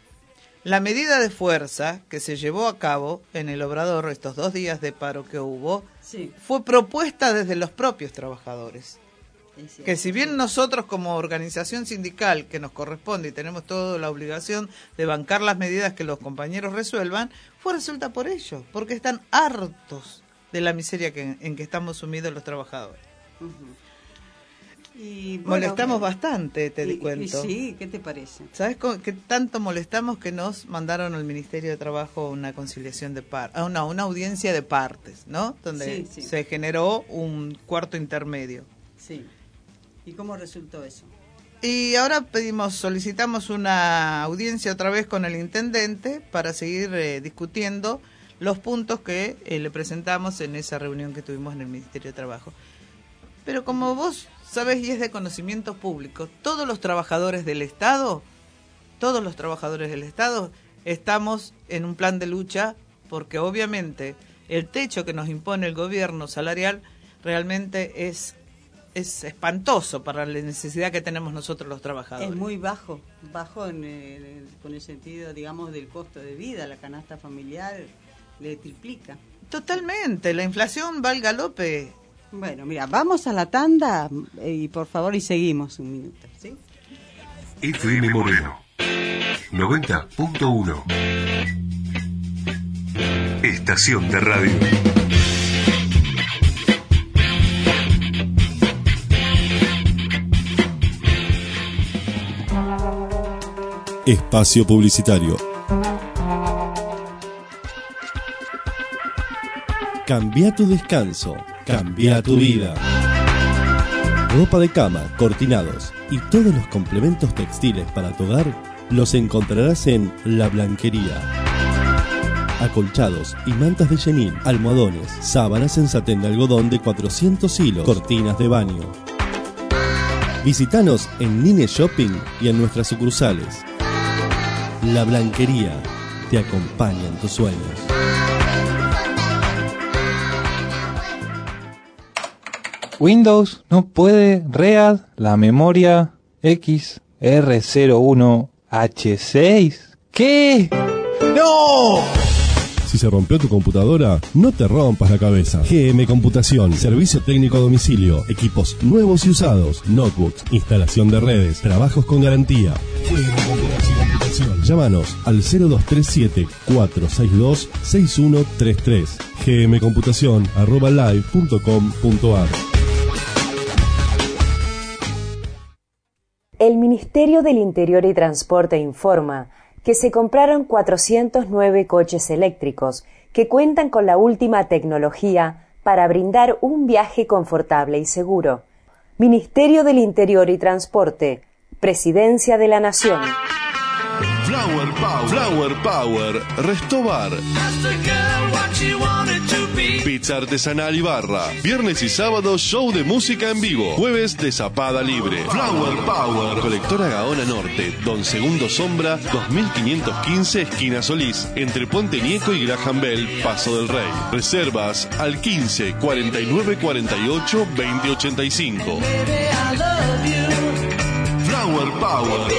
la medida de fuerza que se llevó a cabo en el Obrador, estos dos días de paro que hubo, sí. fue propuesta desde los propios trabajadores. Sí, que si bien nosotros como organización sindical que nos corresponde y tenemos toda la obligación de bancar las medidas que los compañeros resuelvan, fue resulta por ello, porque están hartos de la miseria que, en que estamos sumidos los trabajadores. Uh-huh. Y bueno, molestamos bueno, bastante, te di cuento. Sí, ¿qué te parece? ¿Sabes qué tanto molestamos que nos mandaron al Ministerio de Trabajo una conciliación de par, ah, una, una audiencia de partes, ¿no? Donde sí, sí. se generó un cuarto intermedio. Sí. ¿Y cómo resultó eso? Y ahora pedimos, solicitamos una audiencia otra vez con el intendente para seguir eh, discutiendo los puntos que eh, le presentamos en esa reunión que tuvimos en el Ministerio de Trabajo. Pero como vos sabés, y es de conocimiento público, todos los trabajadores del Estado, todos los trabajadores del Estado estamos en un plan de lucha, porque obviamente el techo que nos impone el gobierno salarial realmente es, es espantoso para la necesidad que tenemos nosotros los trabajadores. Es muy bajo, bajo en el, con el sentido, digamos, del costo de vida, la canasta familiar le triplica. Totalmente, la inflación va al galope. Bueno, mira, vamos a la tanda y por favor y seguimos un minuto, ¿sí? F M Moreno noventa punto uno. Estación de radio. Espacio publicitario. Cambia tu descanso. Cambia tu vida. Ropa de cama, cortinados y todos los complementos textiles para tu hogar los encontrarás en La Blanquería. Acolchados y mantas de chenil, almohadones, sábanas en satén de algodón de cuatrocientos hilos, cortinas de baño. Visítanos en Nine Shopping y en nuestras sucursales. La Blanquería te acompaña en tus sueños. Windows no puede read la memoria X R cero uno H seis. ¿Qué? ¡No! Si se rompió tu computadora, no te rompas la cabeza. G M Computación, servicio técnico a domicilio, equipos nuevos y usados, notebooks, instalación de redes, trabajos con garantía. G M Computación. Llámanos al cero dos tres siete, cuatro seis dos, seis uno tres tres. gmcomputación arroba live punto com punto ar. El Ministerio del Interior y Transporte informa que se compraron cuatrocientos nueve coches eléctricos que cuentan con la última tecnología para brindar un viaje confortable y seguro. Ministerio del Interior y Transporte, Presidencia de la Nación. Flower Power, Flower Power, Restobar. Pizza artesanal y barra. Viernes y sábado, show de música en vivo. Jueves de zapada libre. Flower Power. Colectora Gaona Norte, Don Segundo Sombra, dos mil quinientos quince, esquina Solís, entre Puente Nieco y Graham Bell, Paso del Rey. Reservas al quince, cuarenta y nueve, cuarenta y ocho, veinte, ochenta y cinco. Flower Power.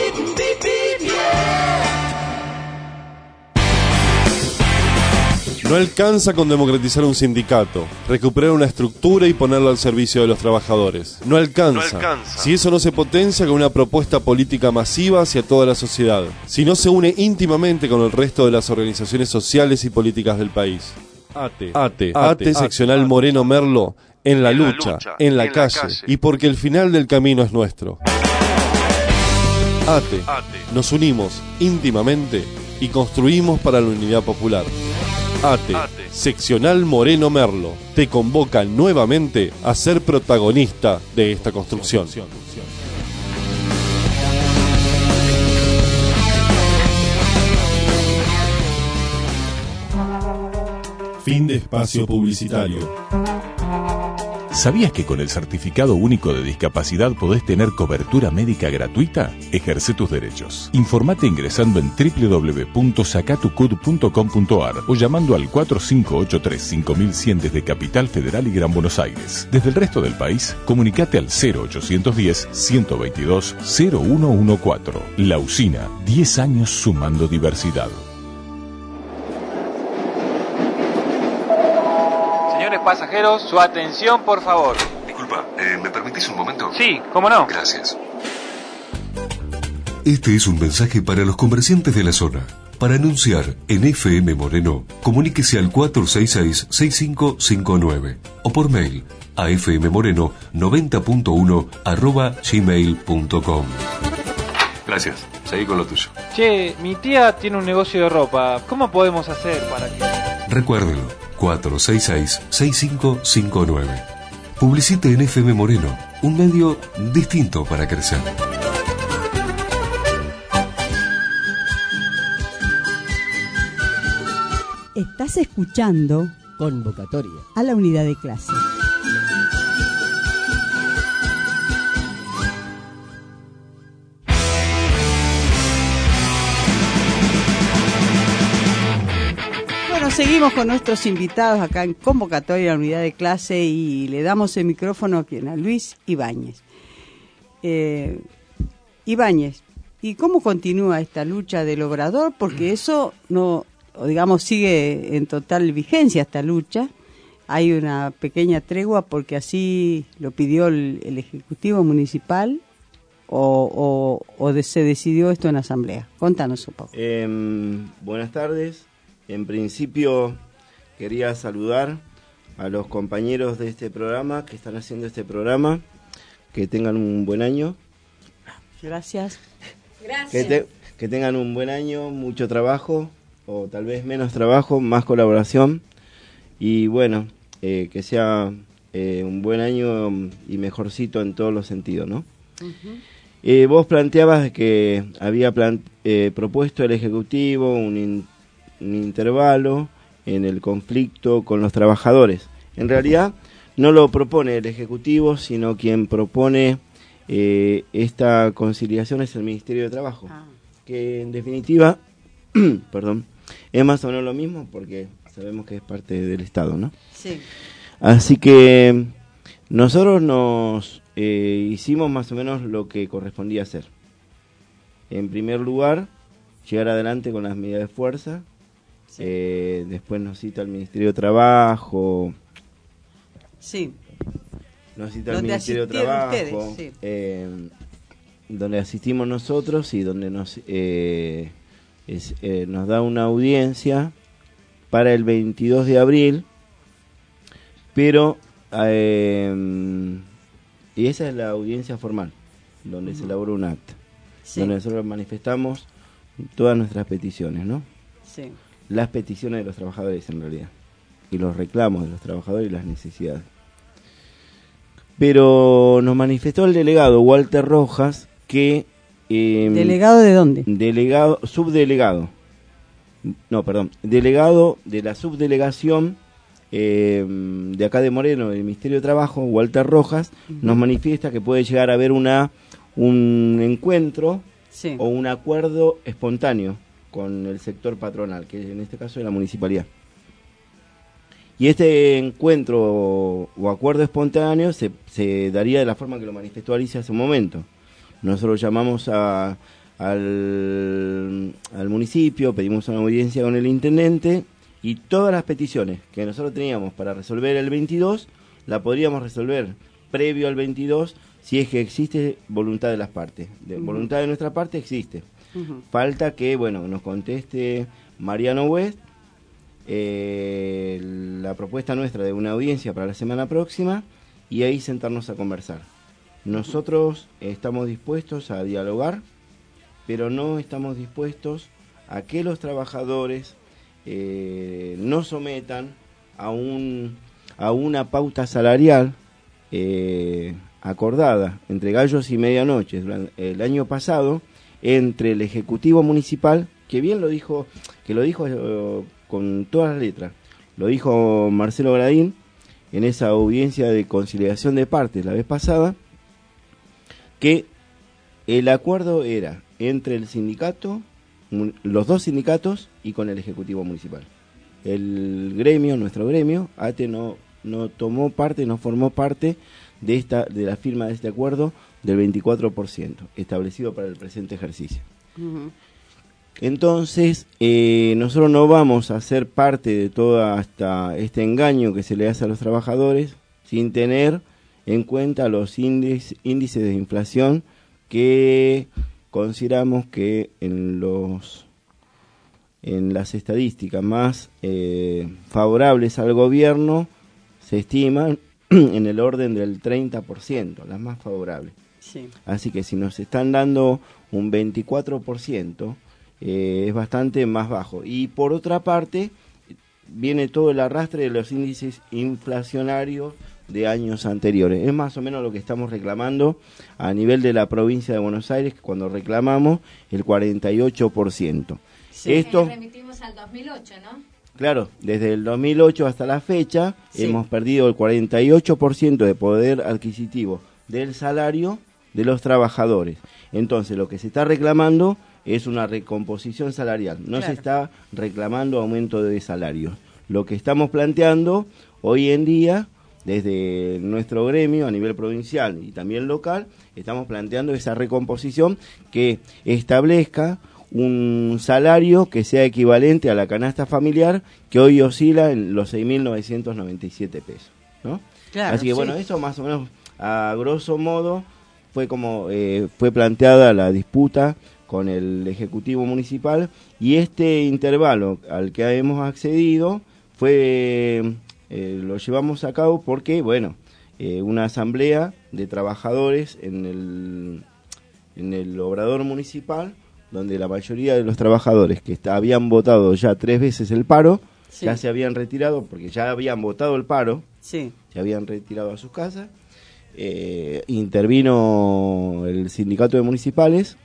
No alcanza con democratizar un sindicato, recuperar una estructura y ponerla al servicio de los trabajadores. No alcanza, no alcanza si eso no se potencia con una propuesta política masiva hacia toda la sociedad, si no se une íntimamente con el resto de las organizaciones sociales y políticas del país. ATE, ATE, ATE seccional ate, Moreno Merlo, en la en lucha, la lucha, en, la, en calle, la calle, y porque el final del camino es nuestro. ATE, ATE, nos unimos íntimamente y construimos para la unidad popular. ATE, ATE, seccional Moreno Merlo, te convoca nuevamente a ser protagonista de esta construcción. Fin de espacio publicitario. ¿Sabías que con el Certificado Único de Discapacidad podés tener cobertura médica gratuita? Ejerce tus derechos. Informate ingresando en doble u doble u doble u punto sacatucud punto com punto ar o llamando al cuatro cinco ocho tres, cinco mil cien desde Capital Federal y Gran Buenos Aires. Desde el resto del país, comunicate al cero ochocientos diez, ciento veintidós, cero uno catorce. La Usina, diez años sumando diversidad. Pasajeros, su atención, por favor. Disculpa, eh, ¿me permitís un momento? Sí, ¿cómo no? Gracias. Este es un mensaje para los comerciantes de la zona. Para anunciar en F M Moreno, comuníquese al cuatro seis seis, seis cinco cinco nueve o por mail a fmmoreno noventa punto uno arroba gmail punto com. Gracias, seguí con lo tuyo. Che, mi tía tiene un negocio de ropa. ¿Cómo podemos hacer para que...? Recuérdelo. cuatro seis seis, seis cinco cinco nueve. Publicite en F M Moreno, un medio distinto para crecer. Estás escuchando Convocatoria a la unidad de clase. Seguimos con nuestros invitados acá en Convocatoria a la unidad de clase y le damos el micrófono a quien, a Luis Ibáñez. Eh, Ibáñez, ¿y cómo continúa esta lucha del Obrador? Porque eso no, digamos, sigue en total vigencia esta lucha. Hay una pequeña tregua porque así lo pidió el, el Ejecutivo Municipal o, o, o de, se decidió esto en asamblea. Contanos un poco. Eh, buenas tardes. En principio quería saludar a los compañeros de este programa que están haciendo este programa, que tengan un buen año. Gracias. Gracias. Que, te, que tengan un buen año, mucho trabajo, o tal vez menos trabajo, más colaboración. Y bueno, eh, que sea eh, un buen año y mejorcito en todos los sentidos, ¿no? Uh-huh. Eh, vos planteabas que había plan, eh, propuesto el Ejecutivo un in, un intervalo en el conflicto con los trabajadores. En realidad no lo propone el Ejecutivo, sino quien propone eh, esta conciliación es el Ministerio de Trabajo, ah. que en definitiva, perdón, es más o menos lo mismo porque sabemos que es parte del Estado, ¿no? Sí. Así que Nosotros nos eh, hicimos más o menos lo que correspondía hacer. En primer lugar, llegar adelante con las medidas de fuerza. Sí. Eh, después nos cita el Ministerio de Trabajo. Sí. Nos cita el Ministerio de Trabajo. Ustedes, sí. eh, donde asistimos nosotros y donde nos, eh, es, eh, nos da una audiencia para el veintidós de abril. Pero... Eh, y esa es la audiencia formal, donde uh-huh. se elabora un acta, sí. donde nosotros manifestamos todas nuestras peticiones, ¿no? Sí. Las peticiones de los trabajadores en realidad, y los reclamos de los trabajadores y las necesidades. Pero nos manifestó el delegado Walter Rojas que... Eh, ¿Delegado de dónde? Delegado, subdelegado. No, perdón, delegado de la subdelegación Eh, de acá de Moreno, del Ministerio de Trabajo, Walter Rojas, uh-huh. nos manifiesta que puede llegar a haber una un encuentro sí. o un acuerdo espontáneo con el sector patronal, que en este caso es la municipalidad. Y este encuentro o, o acuerdo espontáneo se, se daría de la forma que lo manifestó Alicia hace un momento. Nosotros llamamos a, al, al municipio, pedimos una audiencia con el intendente, y todas las peticiones que nosotros teníamos para resolver el veintidós, la podríamos resolver previo al veintidós si es que existe voluntad de las partes. De, uh-huh. Voluntad de nuestra parte existe. Uh-huh. Falta que, bueno, nos conteste Mariano West eh, la propuesta nuestra de una audiencia para la semana próxima y ahí sentarnos a conversar. Nosotros estamos dispuestos a dialogar, pero no estamos dispuestos a que los trabajadores... Eh, no sometan a un a una pauta salarial eh, acordada entre gallos y medianoche el año pasado entre el Ejecutivo Municipal, que bien lo dijo, que lo dijo eh, con todas las letras, lo dijo Marcelo Gradín en esa audiencia de conciliación de partes la vez pasada, que el acuerdo era entre el sindicato, los dos sindicatos y con el Ejecutivo Municipal. El gremio, nuestro gremio, A T E no, no tomó parte, no formó parte de esta de la firma de este acuerdo del veinticuatro por ciento establecido para el presente ejercicio. Uh-huh. Entonces, eh, nosotros no vamos a ser parte de todo hasta este engaño que se le hace a los trabajadores sin tener en cuenta los índices, índices de inflación que... Consideramos que en los en las estadísticas más eh, favorables al gobierno se estiman en el orden del treinta por ciento, las más favorables. Sí. Así que si nos están dando un veinticuatro por ciento, eh, es bastante más bajo. Y por otra parte, viene todo el arrastre de los índices inflacionarios de años anteriores. Es más o menos lo que estamos reclamando a nivel de la provincia de Buenos Aires, cuando reclamamos el cuarenta y ocho por ciento. Sí. Esto remitimos al dos mil ocho, ¿no? Claro, desde el dos mil ocho hasta la fecha sí. hemos perdido el cuarenta y ocho por ciento de poder adquisitivo del salario de los trabajadores. Entonces, lo que se está reclamando es una recomposición salarial, no claro. se está reclamando aumento de salarios. Lo que estamos planteando hoy en día, desde nuestro gremio a nivel provincial y también local, estamos planteando esa recomposición que establezca un salario que sea equivalente a la canasta familiar, que hoy oscila en los seis mil novecientos noventa y siete pesos, ¿no? Claro, así que sí. bueno, eso más o menos a grosso modo fue como eh, fue planteada la disputa con el Ejecutivo Municipal, y este intervalo al que hemos accedido fue eh, lo llevamos a cabo porque, bueno, eh, una asamblea de trabajadores en el, en el Obrador Municipal, donde la mayoría de los trabajadores que está, habían votado ya tres veces el paro, sí. ya se habían retirado, porque ya habían votado el paro, sí. se habían retirado a sus casas, eh, intervino el sindicato de municipales,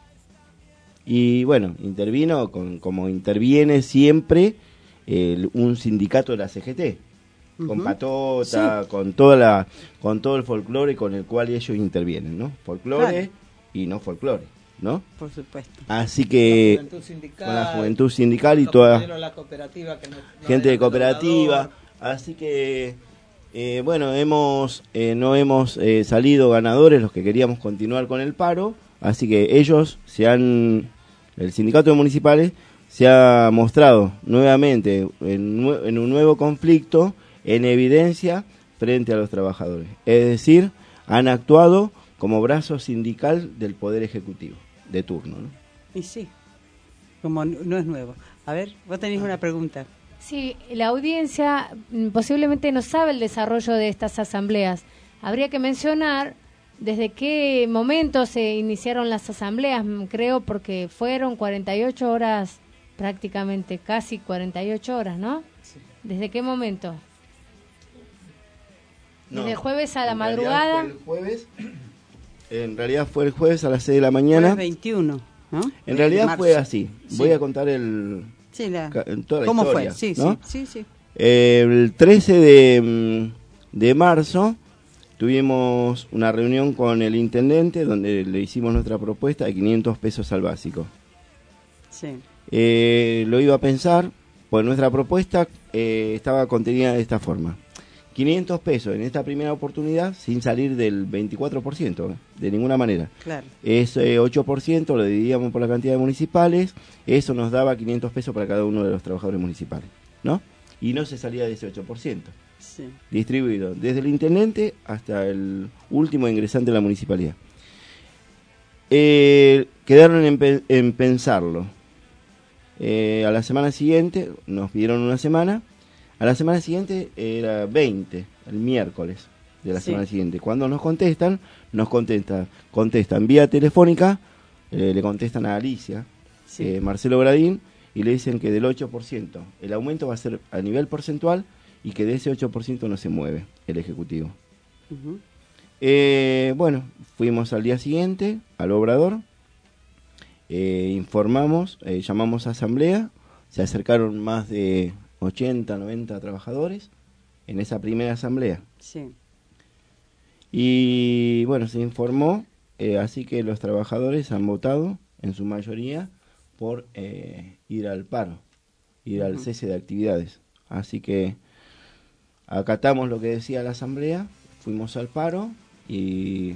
y bueno, intervino con, como interviene siempre el, un sindicato de la C G T, uh-huh. con patota, sí. con toda la, con todo el folclore con el cual ellos intervienen, ¿no? Folclore claro. y no folclore, ¿no? Por supuesto. Así que la sindical, con la juventud sindical y toda la cooperativa que no, no gente de cooperativa, así que Eh, bueno, hemos eh, no hemos eh, salido ganadores los que queríamos continuar con el paro, así que ellos se han, el sindicato de municipales se ha mostrado nuevamente en, en un nuevo conflicto en evidencia frente a los trabajadores. Es decir, han actuado como brazo sindical del Poder Ejecutivo de turno, ¿no? Y sí, como no es nuevo. A ver, vos tenés una pregunta. Sí, la audiencia mm, posiblemente no sabe el desarrollo de estas asambleas. Habría que mencionar desde qué momento se iniciaron las asambleas, mm, creo, porque fueron cuarenta y ocho horas, prácticamente casi cuarenta y ocho horas, ¿no? Sí. ¿Desde qué momento? No, ¿Desde el jueves a la en madrugada? realidad fue el jueves, en realidad fue el jueves a las seis de la mañana. Jueves veintiuno, ¿no? En realidad marzo. fue así. Sí. Voy a contar el... Sí, la... toda la ¿Cómo historia, fue? Sí, ¿no? sí, sí, sí. El trece de, de marzo tuvimos una reunión con el intendente donde le hicimos nuestra propuesta de quinientos pesos al básico. Sí. Eh, lo iba a pensar, pues nuestra propuesta eh, estaba contenida de esta forma. quinientos pesos en esta primera oportunidad sin salir del veinticuatro por ciento, ¿eh? De ninguna manera. Claro. Ese ocho por ciento lo dividíamos por la cantidad de municipales, eso nos daba quinientos pesos para cada uno de los trabajadores municipales, ¿no? Y no se salía de ese ocho por ciento. Sí. Distribuido desde el intendente hasta el último ingresante de la municipalidad. Eh, quedaron en, pe en pensarlo. Eh, a la semana siguiente, nos pidieron una semana. A la semana siguiente era veinte, el miércoles de la sí. semana siguiente. Cuando nos contestan, nos contestan, contestan vía telefónica, eh, le contestan a Alicia, sí. eh, Marcelo Gradín, y le dicen que del ocho por ciento el aumento va a ser a nivel porcentual y que de ese ocho por ciento no se mueve el Ejecutivo. Uh-huh. eh, bueno, fuimos al día siguiente al Obrador, eh, informamos, eh, llamamos a asamblea, se acercaron más de ochenta, noventa trabajadores en esa primera asamblea. Sí. Y bueno, se informó, eh, así que los trabajadores han votado en su mayoría por eh, ir al paro, ir uh-huh. al cese de actividades. Así que acatamos lo que decía la asamblea, fuimos al paro y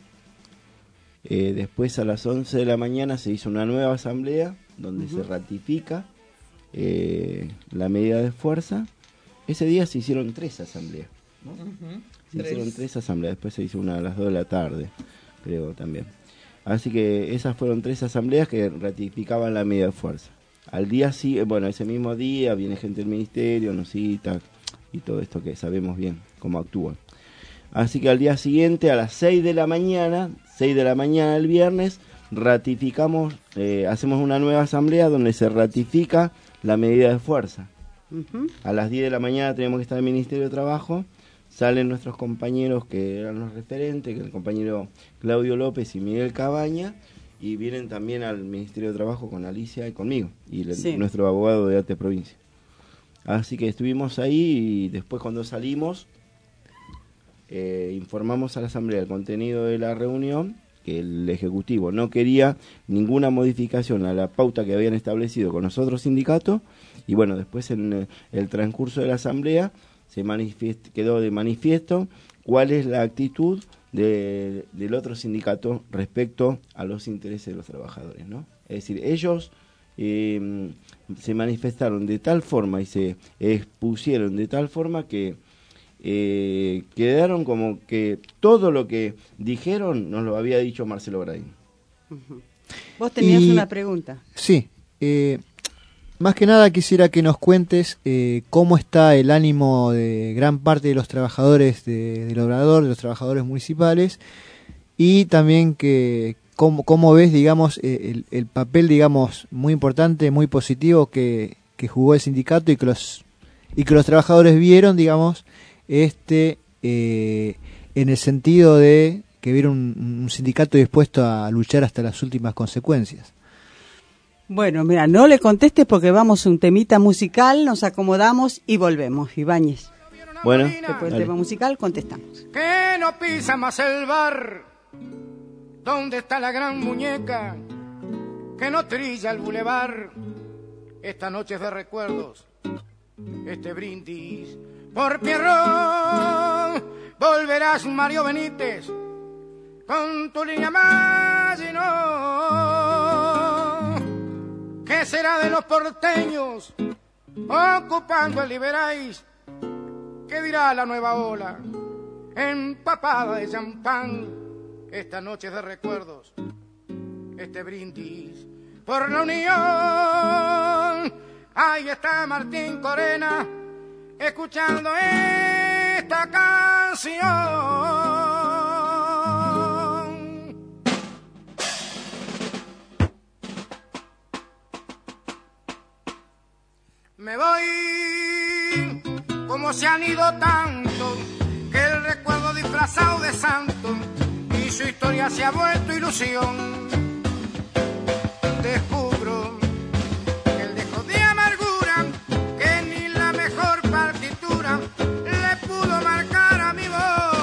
eh, después a las once de la mañana se hizo una nueva asamblea donde uh-huh. se ratifica Eh, la medida de fuerza. Ese día se hicieron tres asambleas, ¿no? Uh-huh. Se tres. hicieron tres asambleas, después se hizo una a las dos de la tarde, creo también. Así que esas fueron tres asambleas que ratificaban la medida de fuerza. Al día sí, bueno, ese mismo día viene gente del ministerio, nos cita y todo esto que sabemos bien cómo actúan. Así que al día siguiente, a las seis de la mañana, seis de la mañana el viernes, ratificamos, eh, hacemos una nueva asamblea donde se ratifica la medida de fuerza. Uh-huh. A las diez de la mañana tenemos que estar en el Ministerio de Trabajo, salen nuestros compañeros que eran los referentes, que el compañero Claudio López y Miguel Cabaña, y vienen también al Ministerio de Trabajo con Alicia y conmigo, y el, sí. nuestro abogado de Arte Provincia. Así que estuvimos ahí y después cuando salimos, eh, informamos a la Asamblea el contenido de la reunión, que el Ejecutivo no quería ninguna modificación a la pauta que habían establecido con los otros sindicatos, y bueno, después en el transcurso de la asamblea se manifiest- quedó de manifiesto cuál es la actitud de, del otro sindicato respecto a los intereses de los trabajadores, ¿no? Es decir, ellos eh, se manifestaron de tal forma y se expusieron de tal forma que Eh, quedaron como que todo lo que dijeron nos lo había dicho Marcelo Gradín. Uh-huh. Vos tenías y, una pregunta. Sí, eh, más que nada quisiera que nos cuentes eh, cómo está el ánimo de gran parte de los trabajadores de, del Obrador, de los trabajadores municipales, y también que cómo, cómo ves, digamos, eh, el, el papel, digamos, muy importante, muy positivo que, que jugó el sindicato y que los y que los trabajadores vieron, digamos, este eh, en el sentido de que vieron un, un sindicato dispuesto a luchar hasta las últimas consecuencias. Bueno, mira, no le contestes porque vamos a un temita musical, nos acomodamos y volvemos. Ibáñez. Bueno, después del tema musical contestamos. Que no pisa más el bar donde está la gran muñeca, que no trilla el bulevar. Esta noche es de recuerdos, este brindis por Pierrot volverás, Mario Benítez, con tu línea Maginot. ¿Qué será de los porteños ocupando el Liberáis? ¿Qué dirá la nueva ola empapada de champán? Esta noche de recuerdos, este brindis por la unión. Ahí está Martín Corena escuchando esta canción. Me voy como se han ido tanto, que el recuerdo disfrazado de santo y su historia se ha vuelto ilusión. Descubro que el dejo de amargura, que ni la mejor partitura le pudo marcar a mi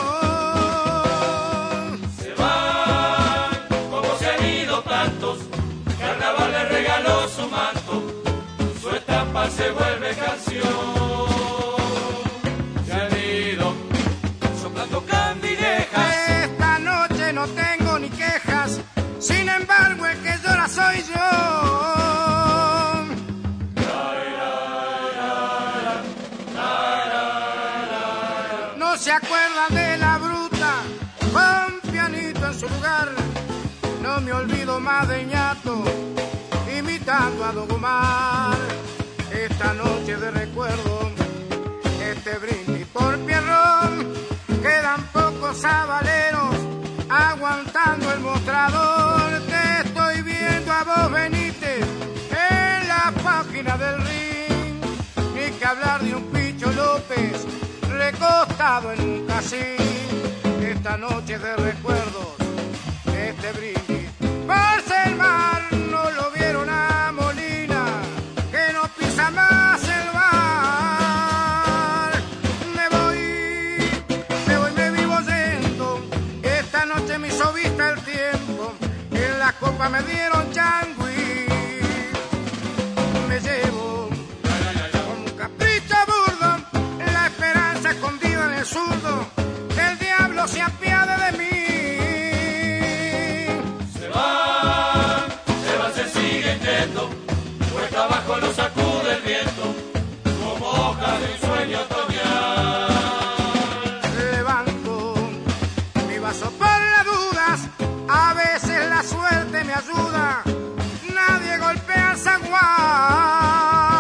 voz. Se van como se han ido tantos, Carnaval le regaló su manto, su estampa se vuelve canción. Se han ido soplando candilejas. Esta noche no tengo ni quejas, sin embargo el que llora soy yo. No se acuerdan de la bruta, con pianito en su lugar. No me olvido más de Ñato, imitando a Don Omar. Esta noche de recuerdo, este brindis por Pierrot, quedan pocos sabaleros aguantando el mostrador. Te estoy viendo a vos, Benítez, en la página del ring. Ni que hablar de un Picho López recostado en un casín. Esta noche de recuerdos, este brindis por ser mar. No lo vieron a Molina, que no pisa más el bar. Me voy, me voy, me vivo yendo. Esta noche me hizo vista el tiempo, en la copa me dieron changüí. Me llevo como un capricho burdo, la esperanza escondida en el zurdo, que el diablo se apiade de mí. Se van, se van, se siguen yendo, cuesta abajo lo sacude el viento, como hoja de un sueño otoñal. Levanto mi vaso por las dudas, a veces la suerte me ayuda, nadie golpea el zaguán.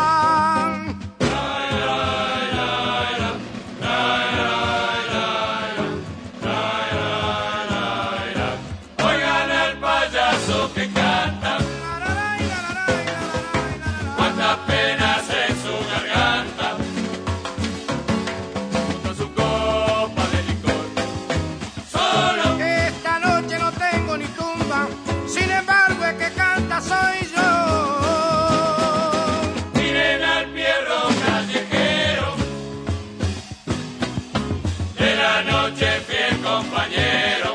Oigan el payaso que canta, cuántas penas en su garganta, junto a su copa de licor. Solo esta noche no tengo ni tumba, sin embargo el que canta soy yo. miren al Pierro callejero, de la noche fiel compañero,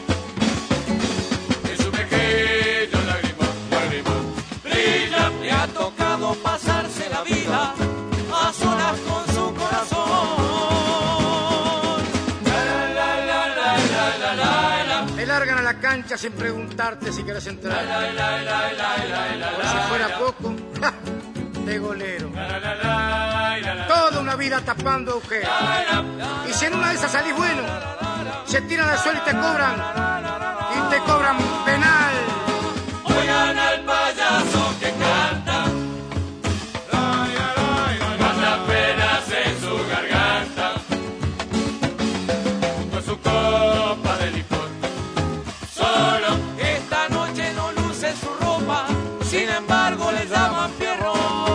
en su mejillo lágrimas, lágrimas brilla. Le ha tocado pasarse la vida a solas con su corazón. La, la, la, la, la, la, la, la. Me largan a la cancha sin preguntarte si quieres entrar. La, la, la, la, la, la, Por la, si fuera la. poco, ¡ja! De golero. La, la, la, la, la, la. Toda una vida tapando agujeros. Y si en una de esas salís bueno, se tiran al suelo y te cobran. Y te cobran penal. Oigan al payaso que canta, cuántas penas en su garganta, junto a su copa de licor. Solo Esta noche no luce su ropa, sin embargo le llaman Pierrot.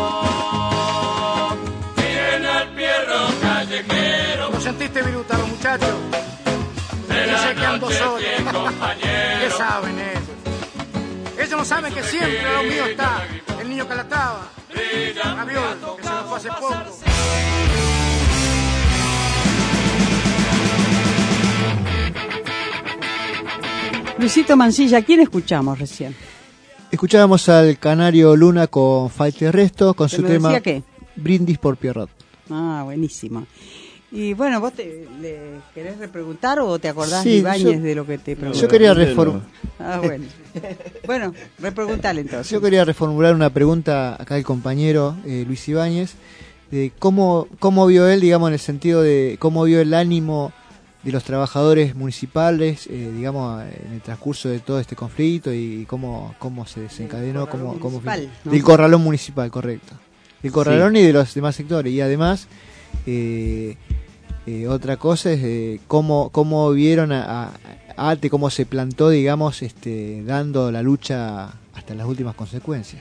miren al Pierro callejero, ¿Lo sentiste, Viruta, los muchachos? de Dice la que ando noche solo. fiel ¿Qué compañero. saben ellos? Ellos no saben que siempre a lo mío está el niño Calatrava, Avión, que se nos fue hace poco. Luisito Mancilla, ¿quién escuchamos recién? Escuchábamos al Canario Luna con Falta y Resto, con ¿Que su me tema decía qué? Brindis por Pierrot. Ah, buenísimo. Y bueno, ¿vos te, le querés repreguntar o te acordás, Sí, Ibáñez, yo- de lo que te pregunté? Yo quería reformular. Ah, bueno. Bueno, repreguntale entonces. Yo quería reformular una pregunta acá al compañero eh, Luis Ibáñez, de cómo, cómo vio él, digamos, en el sentido de cómo vio el ánimo de los trabajadores municipales, eh, digamos, en el transcurso de todo este conflicto y cómo, cómo se desencadenó, cómo, cómo fue- municipal, ¿no? del corralón municipal, correcto. Del corralón Sí. y de los demás sectores. Y además, eh, eh, otra cosa es eh, cómo, cómo vieron a, a ATE, cómo se plantó, digamos, este, dando la lucha hasta las últimas consecuencias.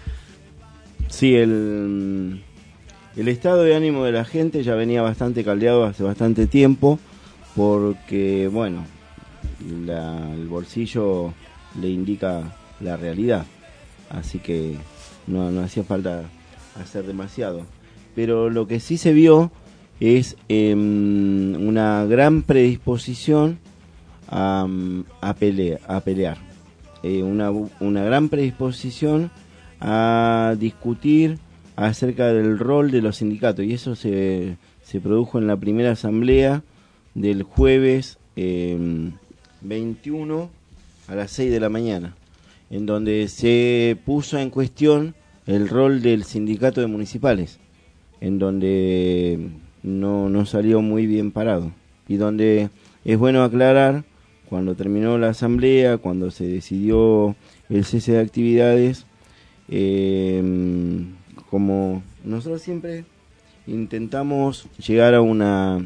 Sí, el, el estado de ánimo de la gente ya venía bastante caldeado hace bastante tiempo, porque, bueno, la- el bolsillo le indica la realidad, así que no, no hacía falta hacer demasiado. Pero lo que sí se vio es em, una gran predisposición a, a, pelea, a pelear, eh, una, una gran predisposición a discutir acerca del rol de los sindicatos, y eso se, se produjo en la primera asamblea del jueves eh, veintiuno a las seis de la mañana, en donde se puso en cuestión el rol del sindicato de municipales, en donde no, no salió muy bien parado, y donde es bueno aclarar, cuando terminó la asamblea, cuando se decidió el cese de actividades, eh, como nosotros siempre intentamos llegar a una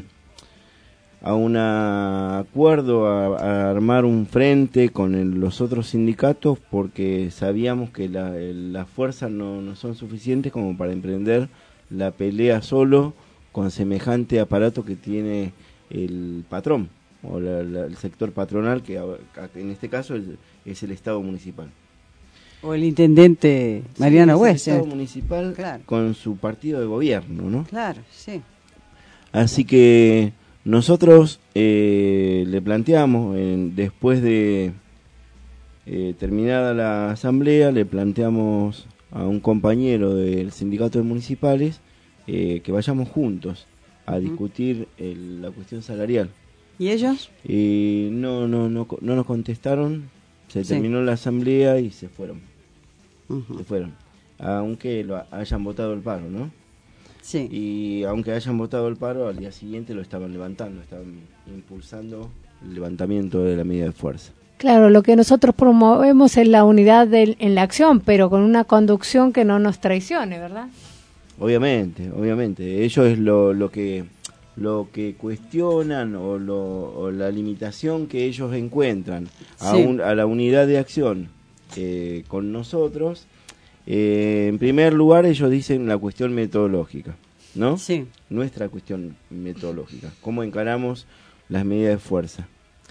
a un acuerdo, a, a armar un frente con el- los otros sindicatos, porque sabíamos que la- las fuerzas no, no son suficientes como para emprender la pelea solo con semejante aparato que tiene el patrón, o la- la- el sector patronal, que a- en este caso es, es el Estado municipal. O el intendente Mariano Sí, es el West. Estado municipal con su partido de gobierno, ¿no? Claro, sí. Así que nosotros eh, le planteamos, en- después de eh, terminada la asamblea, le planteamos a un compañero del sindicato de municipales eh, que vayamos juntos a discutir el- la cuestión salarial. ¿Y ellos? Y no, no, no, co- no nos contestaron, se Sí. terminó la asamblea y se fueron. Se fueron, aunque lo ha- hayan votado el paro, ¿no? Sí. Y aunque hayan votado el paro, al día siguiente lo estaban levantando, estaban impulsando el levantamiento de la medida de fuerza. Claro, lo que nosotros promovemos es la unidad del- en la acción, pero con una conducción que no nos traicione, ¿verdad? Obviamente, obviamente, ello es lo, lo que lo que cuestionan o, lo, o la limitación que ellos encuentran a, Sí. un- a la unidad de acción eh, con nosotros. Eh, en primer lugar, ellos dicen la cuestión metodológica, ¿no? Sí. Nuestra cuestión metodológica, cómo encaramos las medidas de fuerza.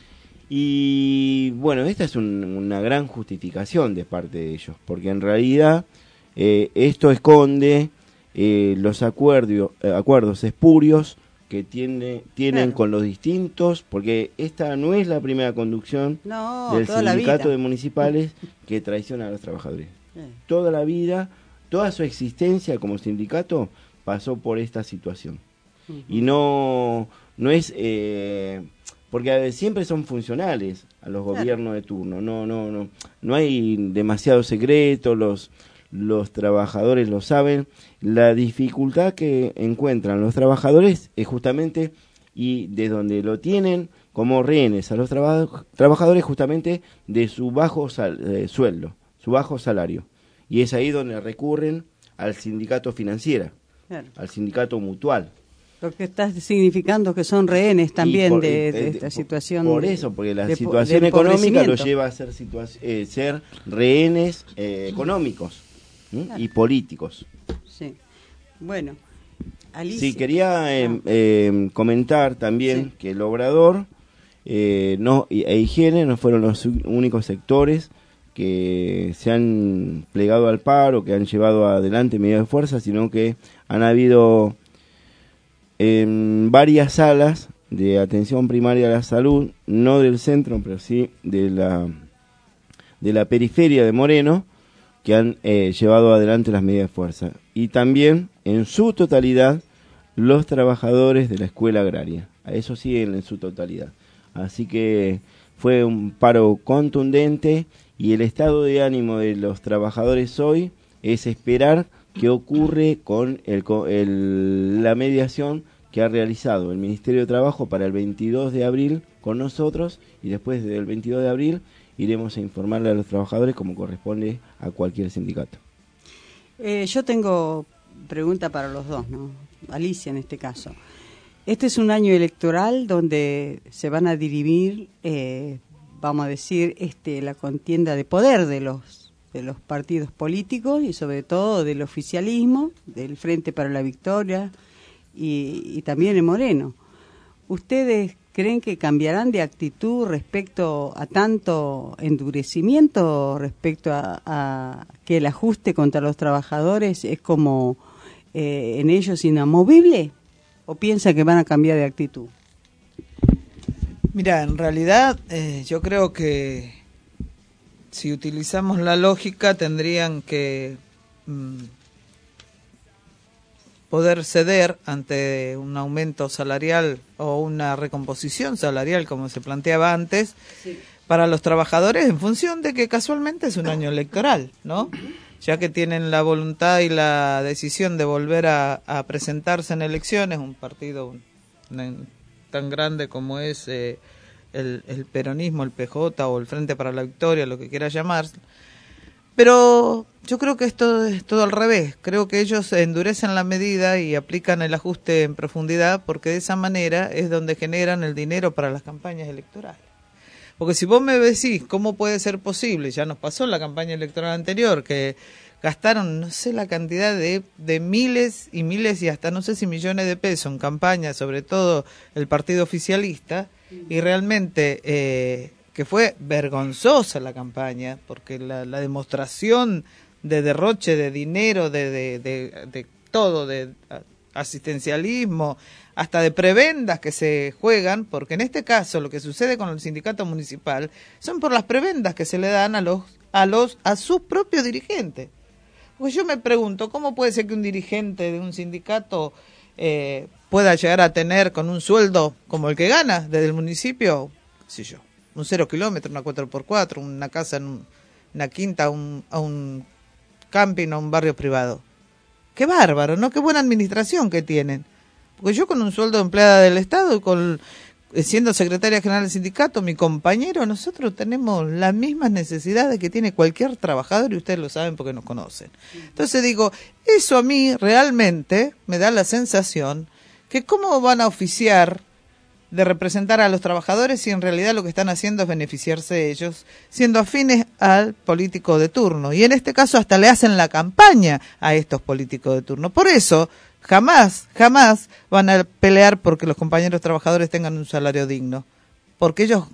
Y bueno, esta es un- una gran justificación de parte de ellos, porque en realidad eh, esto esconde eh, los acuerdos, eh, acuerdos espurios que tiene, tienen Claro. con los distintos, porque esta no es la primera conducción No, del toda la sindicato vida. de municipales que traiciona a los trabajadores. Eh. Toda la vida, toda su existencia como sindicato pasó por esta situación. Y no, no es... Eh, porque siempre son funcionales a los Claro. gobiernos de turno, no, no, no, no hay demasiado secreto, los, los trabajadores lo saben. La dificultad que encuentran los trabajadores es justamente, y de donde lo tienen como rehenes a los traba- trabajadores, justamente de su bajo sal- eh, sueldo, su bajo salario. Y es ahí donde recurren al sindicato financiero, Claro. al sindicato mutual. Lo que está significando que son rehenes también Y por- de, eh, de eh, esta por- situación. Por eso, porque la de po- situación de económica lo empobrecimiento. lleva a ser, situa- eh, ser rehenes eh, económicos, ¿m? Claro. y políticos. Sí. Bueno, Alicia. Sí, quería eh, eh, comentar también que el Obrador eh, no, y- e Higiene no fueron los u- únicos sectores que se han plegado al paro, que han llevado adelante medidas de fuerza, sino que han habido en varias salas de atención primaria a la salud, no del centro, pero sí de la, de la periferia de Moreno, que han eh, llevado adelante las medidas de fuerza. Y también, en su totalidad, los trabajadores de la escuela agraria. A eso sí, en, en su totalidad. Así que fue un paro contundente y el estado de ánimo de los trabajadores hoy es esperar qué ocurre con el, el, la mediación que ha realizado el Ministerio de Trabajo para el veintidós de abril con nosotros, y después del veintidós de abril iremos a informarle a los trabajadores como corresponde a cualquier sindicato. Eh, yo tengo pregunta para los dos, ¿no? Alicia en este caso. Este es un año electoral donde se van a dirimir, eh, vamos a decir, este, la contienda de poder de los de los partidos políticos y sobre todo del oficialismo, del Frente para la Victoria y, y también en Moreno. ¿Ustedes creen que cambiarán de actitud respecto a tanto endurecimiento, respecto a, a que el ajuste contra los trabajadores es como eh, en ellos inamovible? ¿O piensa que van a cambiar de actitud? Mira, en realidad eh, yo creo que si utilizamos la lógica tendrían que mm, poder ceder ante un aumento salarial o una recomposición salarial, como se planteaba antes, sí, para los trabajadores en función de que casualmente es un año electoral, ¿no? Ya que tienen la voluntad y la decisión de volver a, a presentarse en elecciones, un partido tan grande como es eh, el, el peronismo, el P J o el Frente para la Victoria, lo que quiera llamarse. Pero yo creo que esto es todo al revés. Creo que ellos endurecen la medida y aplican el ajuste en profundidad, porque de esa manera es donde generan el dinero para las campañas electorales. Porque si vos me decís cómo puede ser posible, ya nos pasó en la campaña electoral anterior, que gastaron no sé la cantidad de, de miles y miles y hasta no sé si millones de pesos en campaña, sobre todo el partido oficialista, y realmente eh, que fue vergonzosa la campaña, porque la, la demostración de derroche de dinero, de, de, de, de todo, de asistencialismo, hasta de prebendas que se juegan, porque en este caso lo que sucede con el sindicato municipal son por las prebendas que se le dan a los a los a sus propios dirigentes. Pues yo me pregunto, ¿cómo puede ser que un dirigente de un sindicato eh, pueda llegar a tener con un sueldo como el que gana desde el municipio, qué sé yo, un cero kilómetro, una cuatro por cuatro, una casa en un, una quinta, un, a un camping, a un barrio privado? Qué bárbaro, ¿no? Qué buena administración que tienen. Porque yo con un sueldo de empleada del Estado, con siendo secretaria general del sindicato, mi compañero, nosotros tenemos las mismas necesidades que tiene cualquier trabajador, y ustedes lo saben porque nos conocen. Entonces digo, eso a mí realmente me da la sensación que cómo van a oficiar de representar a los trabajadores si en realidad lo que están haciendo es beneficiarse ellos, siendo afines al político de turno. Y en este caso hasta le hacen la campaña a estos políticos de turno. Por eso jamás, jamás van a pelear porque los compañeros trabajadores tengan un salario digno, porque ellos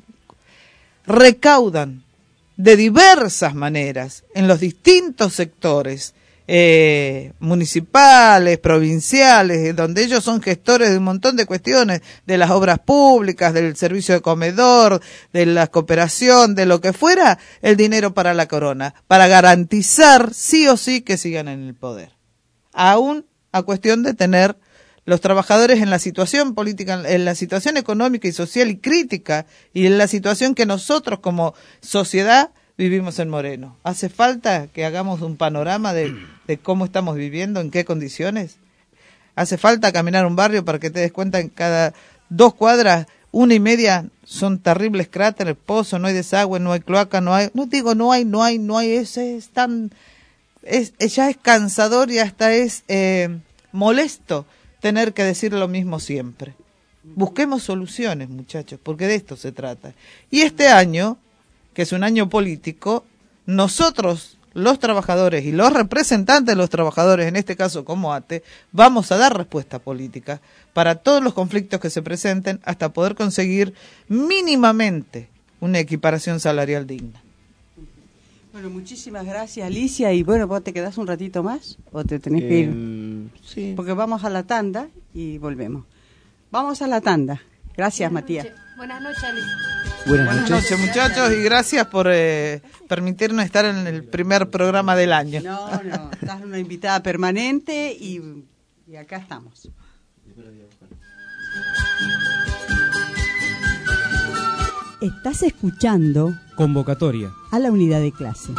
recaudan de diversas maneras en los distintos sectores eh, municipales, provinciales, donde ellos son gestores de un montón de cuestiones, de las obras públicas, del servicio de comedor, de la cooperación, de lo que fuera, el dinero para la corona, para garantizar sí o sí que sigan en el poder. Aún a cuestión de tener los trabajadores en la situación política, en la situación económica y social y crítica, y en la situación que nosotros como sociedad vivimos en Moreno. ¿Hace falta que hagamos un panorama de, de cómo estamos viviendo, en qué condiciones? ¿Hace falta caminar un barrio para que te des cuenta en cada dos cuadras, una y media, son terribles cráteres, pozos, no hay desagüe, no hay cloaca, no hay, no digo no hay, no hay, no hay, ese es tan... Es, ya es cansador y hasta es eh, molesto tener que decir lo mismo siempre. Busquemos soluciones, muchachos, porque de esto se trata. Y este año, que es un año político, nosotros, los trabajadores y los representantes de los trabajadores, en este caso como A T E, vamos a dar respuesta política para todos los conflictos que se presenten hasta poder conseguir mínimamente una equiparación salarial digna. Bueno, muchísimas gracias, Alicia. Y bueno, ¿vos te quedás un ratito más o te tenés eh, que ir? Sí. Porque vamos a la tanda y volvemos. Vamos a la tanda. Gracias, Buenas Matías. Noches. Buenas noches, Alicia. Buenas, Buenas noches. noches, muchachos, y gracias por eh, permitirnos estar en el primer programa del año. No, no, estás una invitada permanente y, y acá estamos. Estás escuchando Convocatoria a la unidad de clase.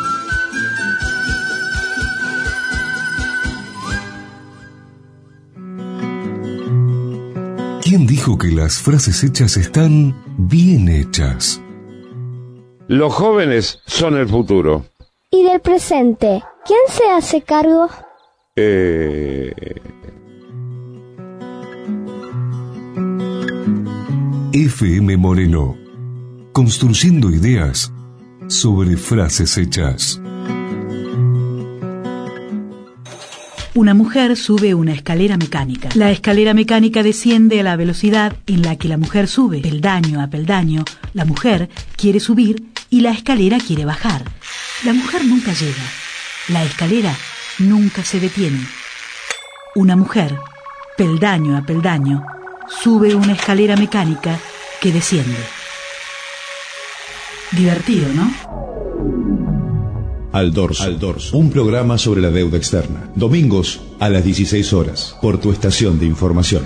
¿Quién dijo que las frases hechas están bien hechas? Los jóvenes son el futuro. ¿Y del presente? ¿Quién se hace cargo? Eh... F M Moreno, construyendo ideas sobre frases hechas. Una mujer sube una escalera mecánica. La escalera mecánica desciende a la velocidad en la que la mujer sube. Peldaño a peldaño, la mujer quiere subir y la escalera quiere bajar. La mujer nunca llega. La escalera nunca se detiene. Una mujer, peldaño a peldaño, sube una escalera mecánica que desciende. Divertido, ¿no? Al dorso. Al dorso. Un programa sobre la deuda externa. Domingos a las dieciséis horas por tu estación de información.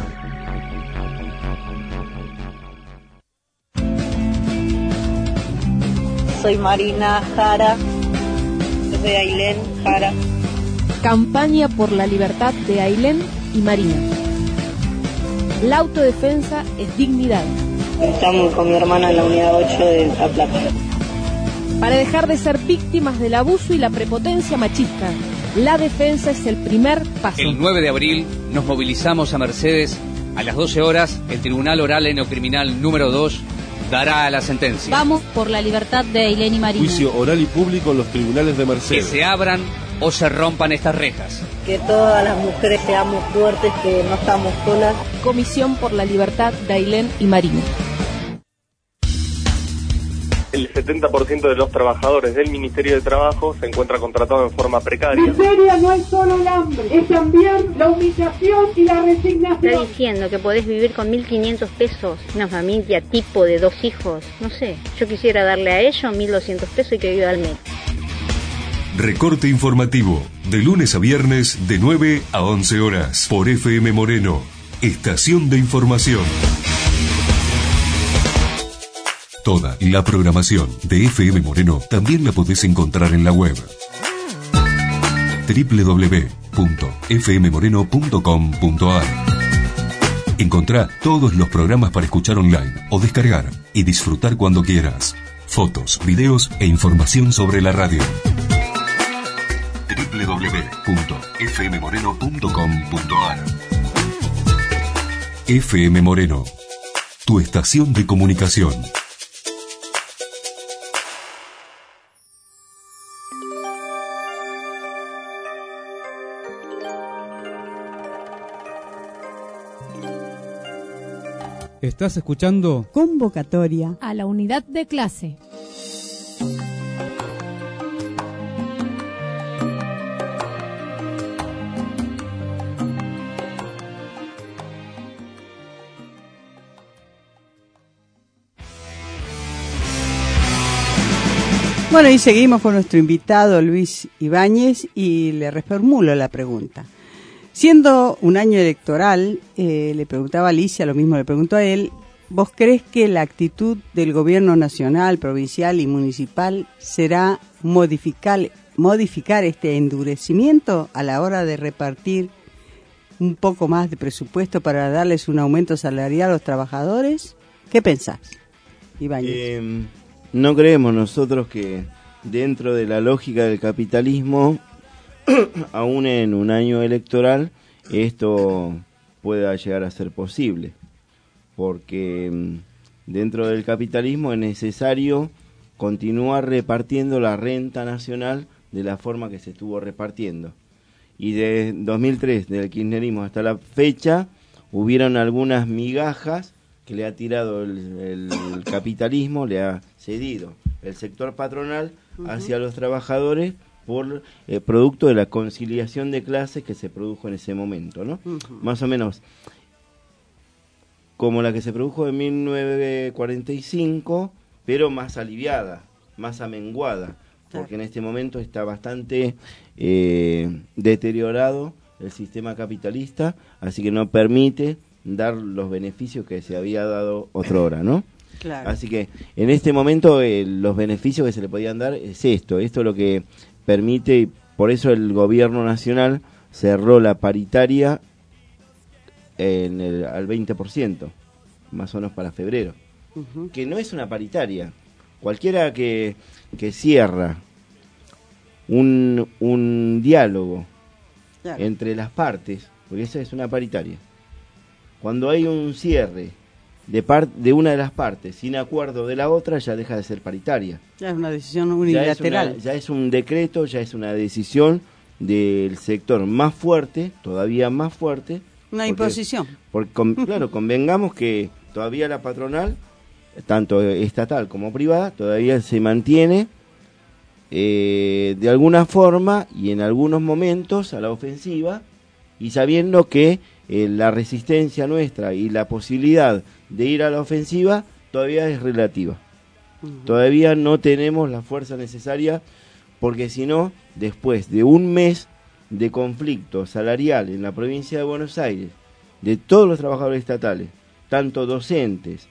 Soy Marina Jara, de Ailén Jara. Campaña por la libertad de Ailén y Marina. La autodefensa es dignidad. Estamos con mi hermana en la unidad ocho de La Plata. Para dejar de ser víctimas del abuso y la prepotencia machista, la defensa es el primer paso. El nueve de abril nos movilizamos a Mercedes. A las doce horas, el Tribunal Oral en lo Criminal número dos dará la sentencia. Vamos por la libertad de Ailén y Marina. Juicio oral y público en los tribunales de Mercedes. Que se abran o se rompan estas rejas. Que todas las mujeres seamos fuertes, que no estamos solas. Comisión por la libertad de Ailén y Marina. El setenta por ciento de los trabajadores del Ministerio de Trabajo se encuentra contratado en forma precaria. Miseria no es solo el hambre, es también la humillación y la resignación. Está diciendo que podés vivir con mil quinientos pesos, una familia tipo de dos hijos, no sé. Yo quisiera darle a ellos mil doscientos pesos y que viva al mes. Recorte informativo, de lunes a viernes de nueve a once horas, por F M Moreno, estación de información. Toda la programación de F M Moreno también la podés encontrar en la web doble u doble u doble u punto f m moreno punto com punto a r. Encontrá todos los programas para escuchar online o descargar y disfrutar cuando quieras. Fotos, videos e información sobre la radio. doble u doble u doble u punto f m moreno punto com punto a r. F M Moreno, tu estación de comunicación. Estás escuchando Convocatoria a la unidad de clase. Bueno, y seguimos con nuestro invitado Luis Ibáñez y le reformulo la pregunta. Siendo un año electoral, eh, le preguntaba a Alicia, lo mismo le pregunto a él, ¿vos crees que la actitud del gobierno nacional, provincial y municipal será modificar, modificar este endurecimiento a la hora de repartir un poco más de presupuesto para darles un aumento salarial a los trabajadores? ¿Qué pensás, Ibáñez? Eh, no creemos nosotros que dentro de la lógica del capitalismo, aún en un año electoral, esto pueda llegar a ser posible, porque dentro del capitalismo es necesario continuar repartiendo la renta nacional de la forma que se estuvo repartiendo. Y de dos mil tres, del kirchnerismo hasta la fecha, hubieron algunas migajas que le ha tirado el, el capitalismo, le ha cedido el sector patronal hacia los trabajadores, por eh, producto de la conciliación de clases que se produjo en ese momento, ¿no? Uh-huh. Más o menos como la que se produjo en mil novecientos cuarenta y cinco, pero más aliviada, más amenguada, porque en este momento está bastante eh, deteriorado el sistema capitalista, así que no permite dar los beneficios que se había dado otra hora, ¿no? Claro. Así que en este momento eh, los beneficios que se le podían dar es esto, esto es lo que permite, y por eso el gobierno nacional cerró la paritaria en el, al veinte por ciento, más o menos para febrero, uh-huh. que no es una paritaria. Cualquiera que, que cierra un, un diálogo claro. entre las partes, porque esa es una paritaria, cuando hay un cierre de, par, de una de las partes sin acuerdo de la otra, ya deja de ser paritaria. Ya es una decisión unilateral. Ya es, una, ya es un decreto, ya es una decisión del sector más fuerte, todavía más fuerte. Una porque, imposición. Porque, con, claro, convengamos que todavía la patronal, tanto estatal como privada, todavía se mantiene eh, de alguna forma y en algunos momentos a la ofensiva, y sabiendo que eh, la resistencia nuestra y la posibilidad de ir a la ofensiva todavía es relativa. Uh-huh. Todavía no tenemos la fuerza necesaria, porque si no, después de un mes de conflicto salarial en la provincia de Buenos Aires, de todos los trabajadores estatales, tanto docentes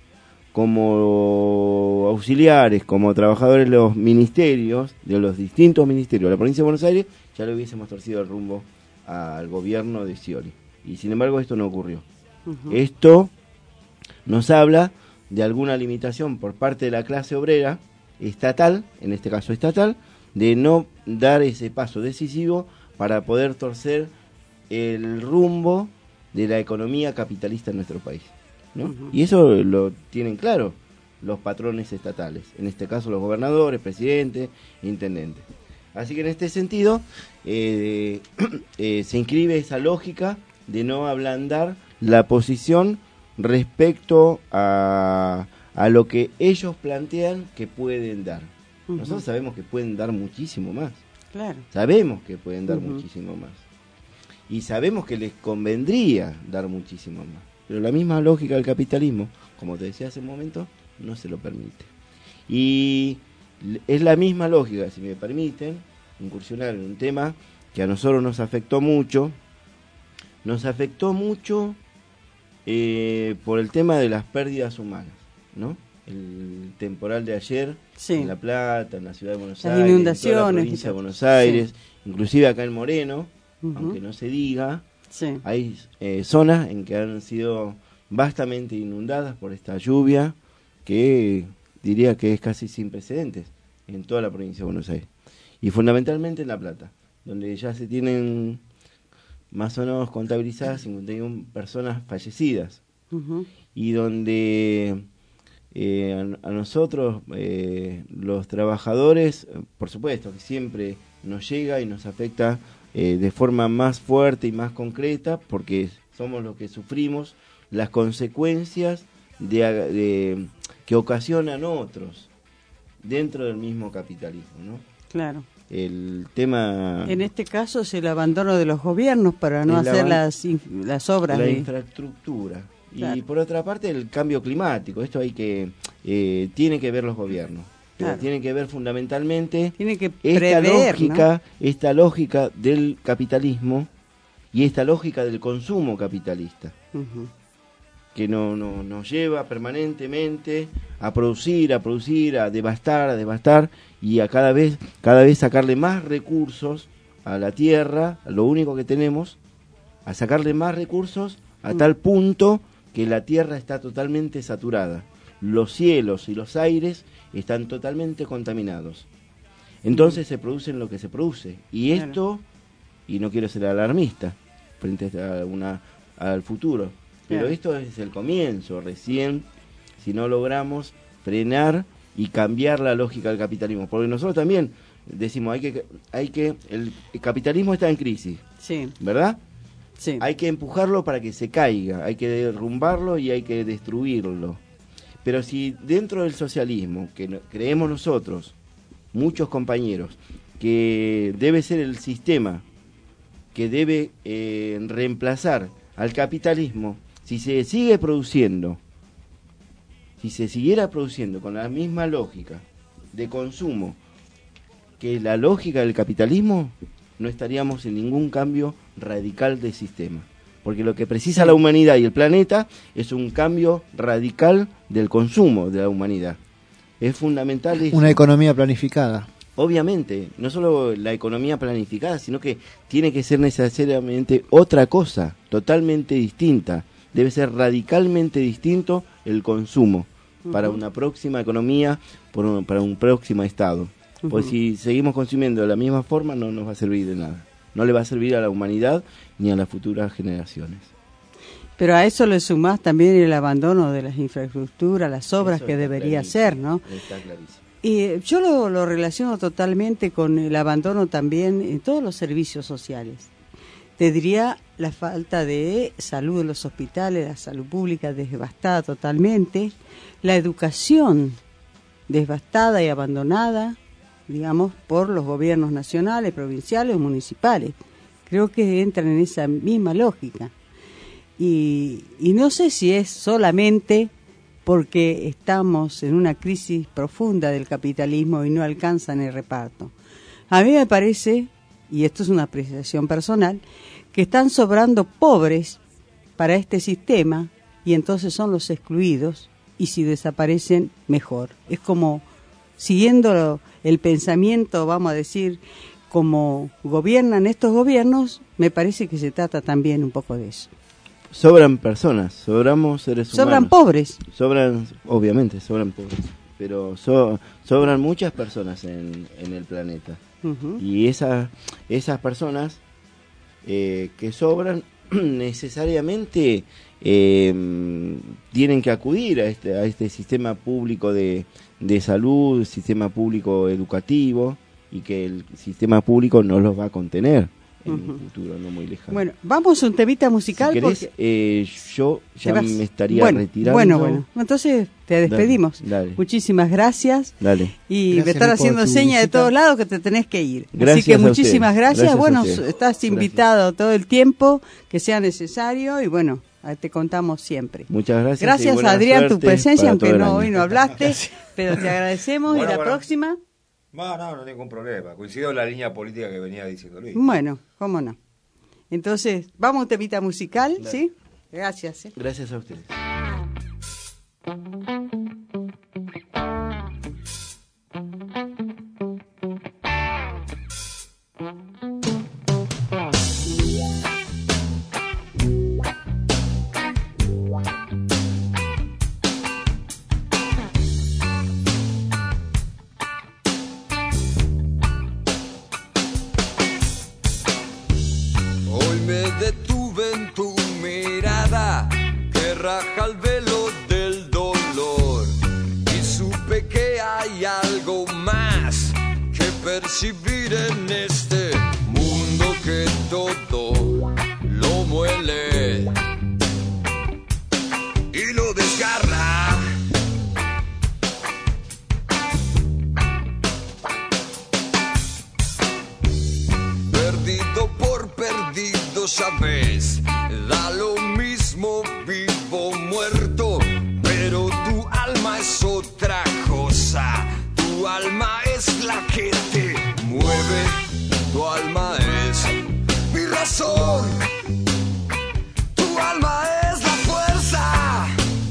como auxiliares, como trabajadores de los ministerios, de los distintos ministerios de la provincia de Buenos Aires, ya le hubiésemos torcido el rumbo al gobierno de Scioli. Y sin embargo esto no ocurrió. Uh-huh. Esto nos habla de alguna limitación por parte de la clase obrera estatal, en este caso estatal, de no dar ese paso decisivo para poder torcer el rumbo de la economía capitalista en nuestro país, ¿no? Uh-huh. Y eso lo tienen claro los patrones estatales, en este caso los gobernadores, presidentes, intendentes. Así que en este sentido eh, eh, se inscribe esa lógica de no ablandar la posición respecto a, a lo que ellos plantean que pueden dar. Uh-huh. Nosotros sabemos que pueden dar muchísimo más. Claro. Sabemos que pueden dar uh-huh. muchísimo más. Y sabemos que les convendría dar muchísimo más. Pero la misma lógica del capitalismo, como te decía hace un momento, no se lo permite. Y es la misma lógica, si me permiten, incursionar en un tema que a nosotros nos afectó mucho. Nos afectó mucho eh, por el tema de las pérdidas humanas, ¿no? El temporal de ayer sí. en La Plata, en la ciudad de Buenos las Aires, inundaciones, en toda la provincia de Buenos Aires, sí. inclusive acá en Moreno, uh-huh. aunque no se diga, sí. hay eh, zonas en que han sido vastamente inundadas por esta lluvia, que diría que es casi sin precedentes en toda la provincia de Buenos Aires. Y fundamentalmente en La Plata, donde ya se tienen más o menos contabilizadas cincuenta y una personas fallecidas, uh-huh. y donde eh, a, a nosotros, eh, los trabajadores, por supuesto que siempre nos llega y nos afecta eh, de forma más fuerte y más concreta, porque somos los que sufrimos las consecuencias de, de que ocasionan otros dentro del mismo capitalismo, ¿no? Claro. El tema... En este caso es el abandono de los gobiernos para no hacer las, las obras. La de... infraestructura. Claro. Y por otra parte el cambio climático. Esto hay que... Eh, tiene que ver los gobiernos. Claro. Tiene que ver fundamentalmente tiene que esta prever, lógica, ¿no? esta lógica del capitalismo y esta lógica del consumo capitalista. Uh-huh. Que no, no, nos lleva permanentemente a producir, a producir, a devastar, a devastar, y a cada vez, cada vez sacarle más recursos a la tierra, a lo único que tenemos, a sacarle más recursos a mm. tal punto que la tierra está totalmente saturada. Los cielos y los aires están totalmente contaminados. Entonces mm. se produce lo que se produce. Y claro. esto, y no quiero ser alarmista frente a una, al futuro, pero claro. esto es el comienzo. Recién, si no logramos frenar y cambiar la lógica del capitalismo, porque nosotros también decimos hay que hay que el, el capitalismo está en crisis, sí. ¿verdad? Sí. Hay que empujarlo para que se caiga, hay que derrumbarlo y hay que destruirlo. Pero si dentro del socialismo, que creemos nosotros, muchos compañeros, que debe ser el sistema que debe eh, reemplazar al capitalismo, si se sigue produciendo, si se siguiera produciendo con la misma lógica de consumo que la lógica del capitalismo, no estaríamos en ningún cambio radical del sistema. porque lo que precisa la humanidad y el planeta es un cambio radical del consumo de la humanidad. Es fundamental eso. Una economía planificada. Obviamente, no solo la economía planificada, sino que tiene que ser necesariamente otra cosa, totalmente distinta. Debe ser radicalmente distinto el consumo uh-huh. para una próxima economía, por un, para un próximo Estado. Uh-huh. Pues si seguimos consumiendo de la misma forma, no nos va a servir de nada. No le va a servir a la humanidad ni a las futuras generaciones. Pero a eso le sumás también el abandono de las infraestructuras, las obras eso que debería hacer, ¿no? Está clarísimo. Y yo lo, lo relaciono totalmente con el abandono también en todos los servicios sociales. Te diría la falta de salud en los hospitales, la salud pública devastada totalmente, la educación devastada y abandonada, digamos, por los gobiernos nacionales, provinciales o municipales. Creo que entran en esa misma lógica. Y, y no sé si es solamente porque estamos en una crisis profunda del capitalismo y no alcanzan el reparto. A mí me parece, y esto es una apreciación personal, que están sobrando pobres para este sistema y entonces son los excluidos y si desaparecen, mejor. Es como, siguiendo el pensamiento, vamos a decir, como gobiernan estos gobiernos, me parece que se trata también un poco de eso. Sobran personas, sobramos seres humanos. Sobran pobres. Sobran, obviamente, sobran pobres. Pero so, sobran muchas personas en, en el planeta. Uh-huh. Y esa, esas personas eh, que sobran necesariamente eh, tienen que acudir a este, a este sistema público de, de salud, sistema público educativo, y que el sistema público no los va a contener en uh-huh. un futuro no muy lejano. Bueno, vamos a un temita musical. Si querés, porque... eh, yo ya me estaría bueno, retirando. Bueno, bueno, entonces te despedimos. Dale, dale. Muchísimas gracias. Dale. Y Gracias me están haciendo señas de todos lados que te tenés que ir. Gracias. Así que muchísimas gracias. gracias Bueno, estás invitado gracias. todo el tiempo que sea necesario y bueno, te contamos siempre. Muchas gracias. Gracias, Adrián, tu presencia, aunque no hoy no hablaste, gracias. pero te agradecemos. Bueno, y la bueno. próxima. No, no, no tengo ningún problema. Coincido en la línea política que venía diciendo Luis. Bueno, cómo no. Entonces, vamos a un temita musical, Dale. ¿sí? Gracias. ¿eh? Gracias a ustedes. Raja el velo del dolor y supe que hay algo más que percibir en este mundo que todo lo muele y lo desgarra. Perdido por perdido, sabes, da lo mismo vivo o muerto, pero tu alma es otra cosa. Tu alma es la que te mueve, tu alma es mi razón, tu alma es la fuerza.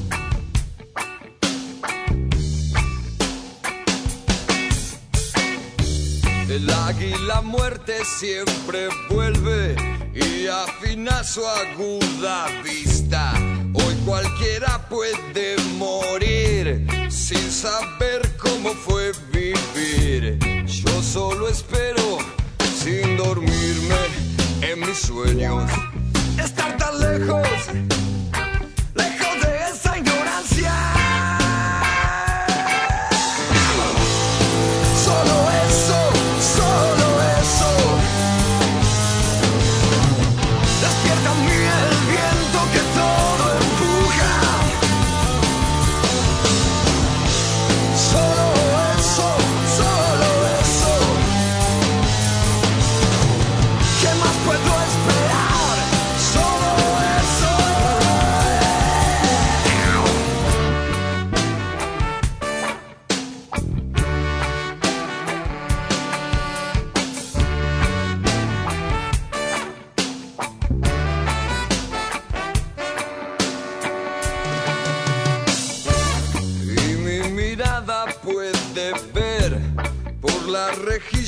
El águila muerte siempre vuelve y afina su aguda vista. Hoy cualquiera puede morir sin saber cómo fue vivir. Yo solo espero, sin dormirme en mis sueños, estar tan lejos, lejos de esa ignorancia. Solo eso, solo eso. Despierta en mí el viento que todo empuja. Solo eso, solo eso. ¿Qué más puedo esperar? Solo eso.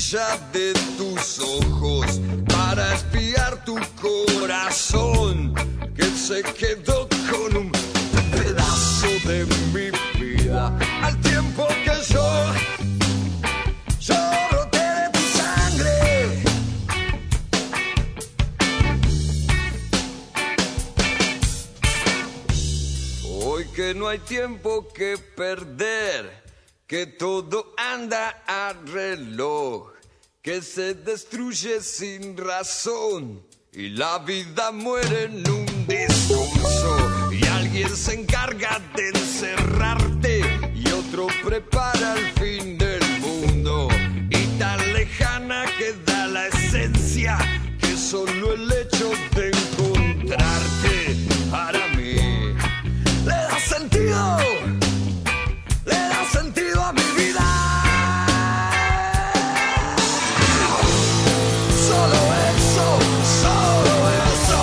brillar de tus ojos para espiar tu corazón que se quedó con un pedazo de mi vida al tiempo que yo yo broté de tu sangre. Hoy que no hay tiempo que perder, que todo anda a reloj, que se destruye sin razón y la vida muere en un discurso y alguien se encarga de encerrarte y otro prepara el fin del mundo y tan lejana queda la esencia que solo el hecho de encontrarte para mí le da sentido. Le da sentido a mi vida. Solo eso, solo eso.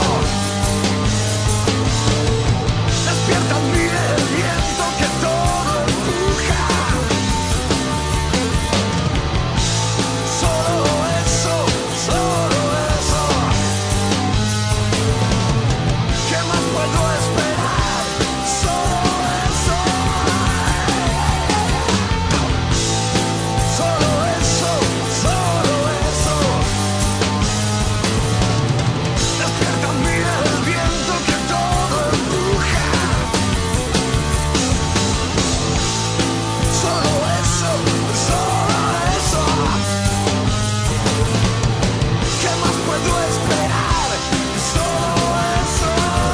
Despierta en mí el viento que todo empuja. Solo eso, solo eso. ¿Qué más puedo esperar? Solo eso. Solo eso, solo eso. Despierta en mí el viento que todo empuja. Solo eso, solo eso. ¿Qué más puedo esperar? Solo eso.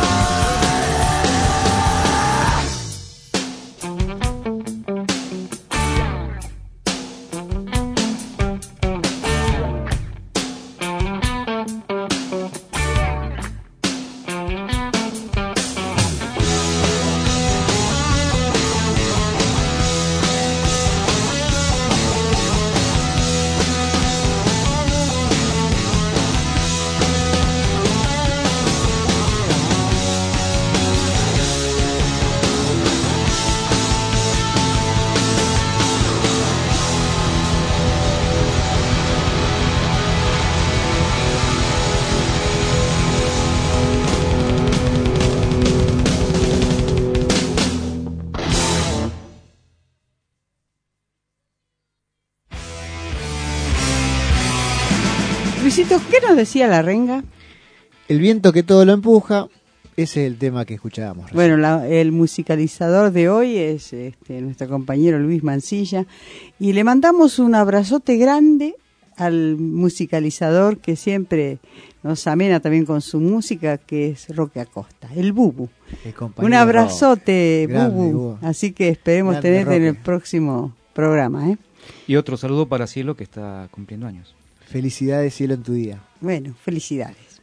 Luisito, ¿qué nos decía la renga? El viento que todo lo empuja, ese es el tema que escuchábamos recién. Bueno, la, el musicalizador de hoy es este, nuestro compañero Luis Mancilla y le mandamos un abrazote grande al musicalizador que siempre nos amena también con su música, que es Roque Acosta, el Bubu. El compañero Un abrazote, Grande, Bubu. Bubu. Así que esperemos Grande, tenerte en el Roque. próximo programa, ¿eh? Y otro saludo para Cielo, que está cumpliendo años. Felicidades, Cielo, en tu día. Bueno, felicidades.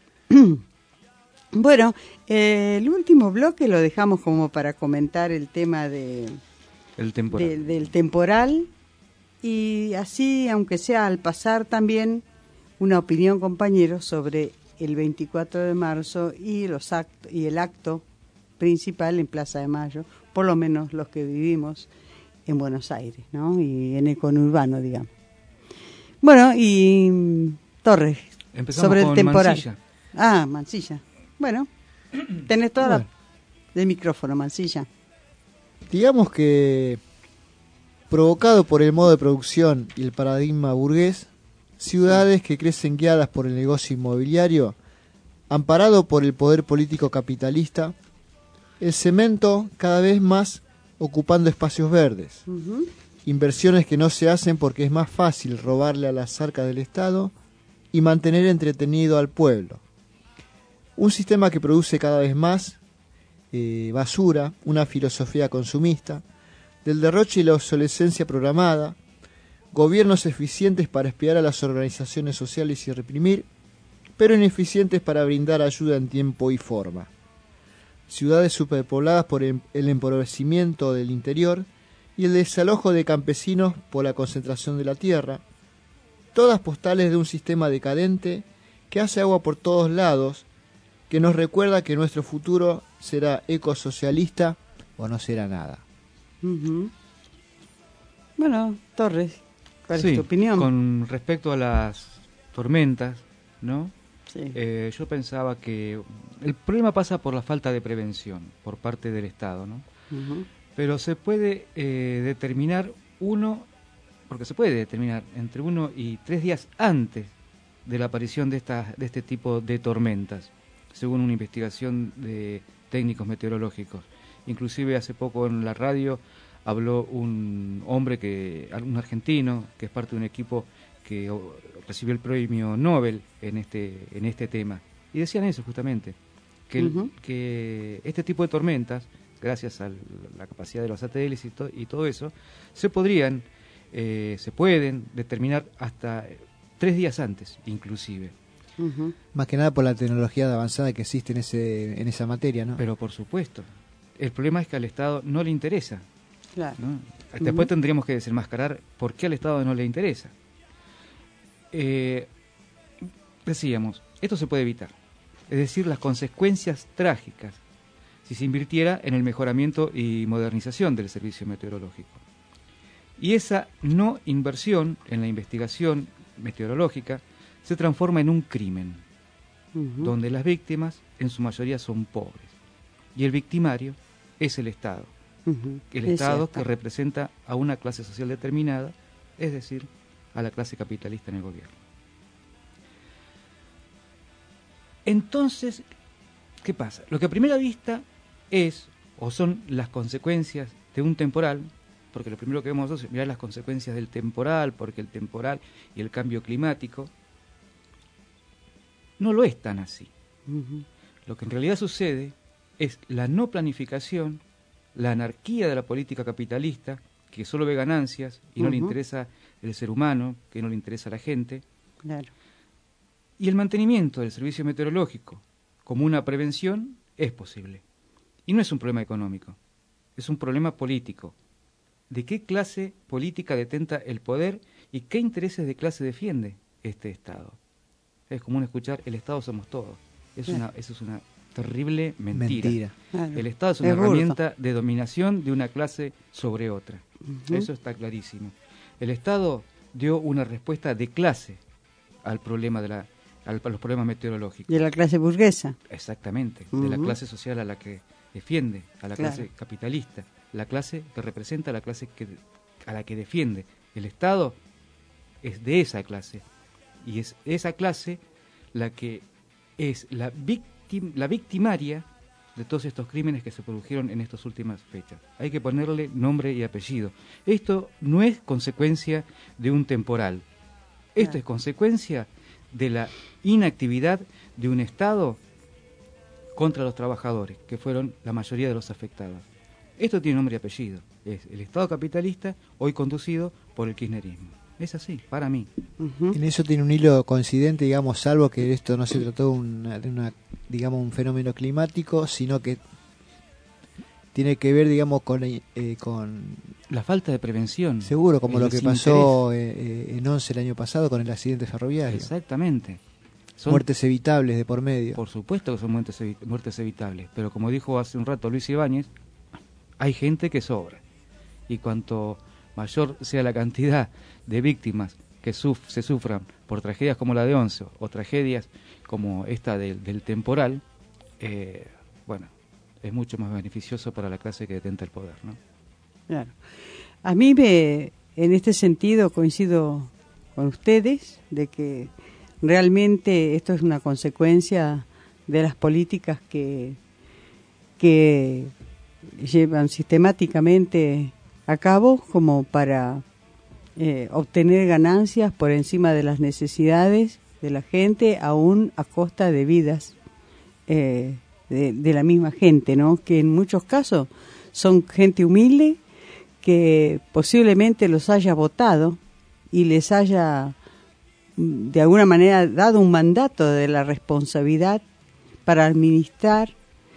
Bueno, eh, el último bloque lo dejamos como para comentar el tema de, El temporal. de- del temporal y así, aunque sea al pasar también, una opinión, compañeros, sobre el veinticuatro de marzo y, los act- y el acto principal en Plaza de Mayo, por lo menos los que vivimos en Buenos Aires, ¿no? Y en el conurbano, digamos. Bueno, y mm, Torres, Empezamos sobre el con temporal. Mansilla. Ah, Mansilla. Bueno, tenés toda Bueno. la del micrófono, Mansilla. Digamos que, provocado por el modo de producción y el paradigma burgués, ciudades que crecen guiadas por el negocio inmobiliario, amparado por el poder político capitalista, el cemento cada vez más ocupando espacios verdes, Ujú. inversiones que no se hacen porque es más fácil robarle a las arcas del Estado y mantener entretenido al pueblo. Un sistema que produce cada vez más eh, basura, una filosofía consumista, del derroche y la obsolescencia programada, gobiernos eficientes para espiar a las organizaciones sociales y reprimir, pero ineficientes para brindar ayuda en tiempo y forma. Ciudades superpobladas por el el empobrecimiento del interior y el desalojo de campesinos por la concentración de la tierra, todas postales de un sistema decadente que hace agua por todos lados, que nos recuerda que nuestro futuro será ecosocialista o no será nada. Ujú. Bueno, Torres, ¿Cuál sí, es tu opinión? Con respecto a las tormentas, ¿no? Sí. Eh, yo pensaba que el problema pasa por la falta de prevención por parte del Estado, ¿no? Uh-huh. Pero se puede eh, determinar uno, porque se puede determinar entre uno y tres días antes de la aparición de, estas, de este tipo de tormentas, según una investigación de técnicos meteorológicos. Inclusive hace poco en la radio habló un hombre, que un argentino, que es parte de un equipo que recibió el premio Nobel en este, en este tema. Y decían eso justamente, que, el, uh-huh. que este tipo de tormentas, gracias a la capacidad de los satélites y, to, y todo eso, se podrían, eh, se pueden determinar hasta tres días antes, inclusive. Uh-huh. Más que nada por la tecnología avanzada que existe en ese en esa materia, ¿no? Pero por supuesto. El problema es que al Estado no le interesa. Claro. ¿no? Después uh-huh. tendríamos que desenmascarar por qué al Estado no le interesa. Eh, decíamos, esto se puede evitar. Es decir, las consecuencias trágicas si se invirtiera en el mejoramiento y modernización del servicio meteorológico. Y esa no inversión en la investigación meteorológica se transforma en un crimen, uh-huh. donde las víctimas en su mayoría son pobres y el victimario es el Estado, uh-huh. el Estado que representa a una clase social determinada, es decir, a la clase capitalista en el gobierno. Entonces, ¿qué pasa? Lo que a primera vista es o son las consecuencias de un temporal, porque lo primero que vemos nosotros es mirar las consecuencias del temporal, porque el temporal y el cambio climático no lo es tan así. Uh-huh. Lo que en realidad sucede es la no planificación, la anarquía de la política capitalista, que solo ve ganancias y uh-huh. no le interesa el ser humano, que no le interesa a la gente. Claro. Y el mantenimiento del servicio meteorológico como una prevención es posible. Y no es un problema económico, es un problema político. ¿De qué clase política detenta el poder y qué intereses de clase defiende este Estado? Es común escuchar, el Estado somos todos. Es una, eso es una terrible mentira. mentira. Claro. El Estado es una es herramienta de dominación de una clase sobre otra. Uh-huh. Eso está clarísimo. El Estado dio una respuesta de clase al problema de la, al, a los problemas meteorológicos. De la clase burguesa. Exactamente, uh-huh. de la clase social a la que defiende, a la clase claro. capitalista, la clase que representa a la clase que, a la que defiende. El Estado es de esa clase. Y es esa clase la que es la, victim, la victimaria de todos estos crímenes que se produjeron en estas últimas fechas. Hay que ponerle nombre y apellido. Esto no es consecuencia de un temporal. Esto claro. es consecuencia de la inactividad de un Estado contra los trabajadores, que fueron la mayoría de los afectados. Esto tiene nombre y apellido. Es el Estado capitalista, hoy conducido por el kirchnerismo. Es así, para mí. Uh-huh. En eso tiene un hilo coincidente, digamos, salvo que esto no se trató de una, de una, digamos, un fenómeno climático, sino que tiene que ver, digamos, con, eh, con la falta de prevención. Seguro, como lo que pasó eh, en Once el año pasado con el accidente ferroviario. Exactamente. Son muertes evitables de por medio. Por supuesto que son muertes, evi- muertes evitables, pero como dijo hace un rato Luis Ibáñez, hay gente que sobra. Y cuanto mayor sea la cantidad de víctimas que suf- se sufran por tragedias como la de Once o tragedias como esta del, del temporal, eh, bueno, es mucho más beneficioso para la clase que detenta el poder, ¿no? Claro. A mí me, en este sentido coincido con ustedes de que realmente esto es una consecuencia de las políticas que, que llevan sistemáticamente a cabo como para eh, obtener ganancias por encima de las necesidades de la gente, aún a costa de vidas eh, de, de la misma gente, ¿no? Que en muchos casos son gente humilde que posiblemente los haya votado y les haya de alguna manera dado un mandato de la responsabilidad para administrar,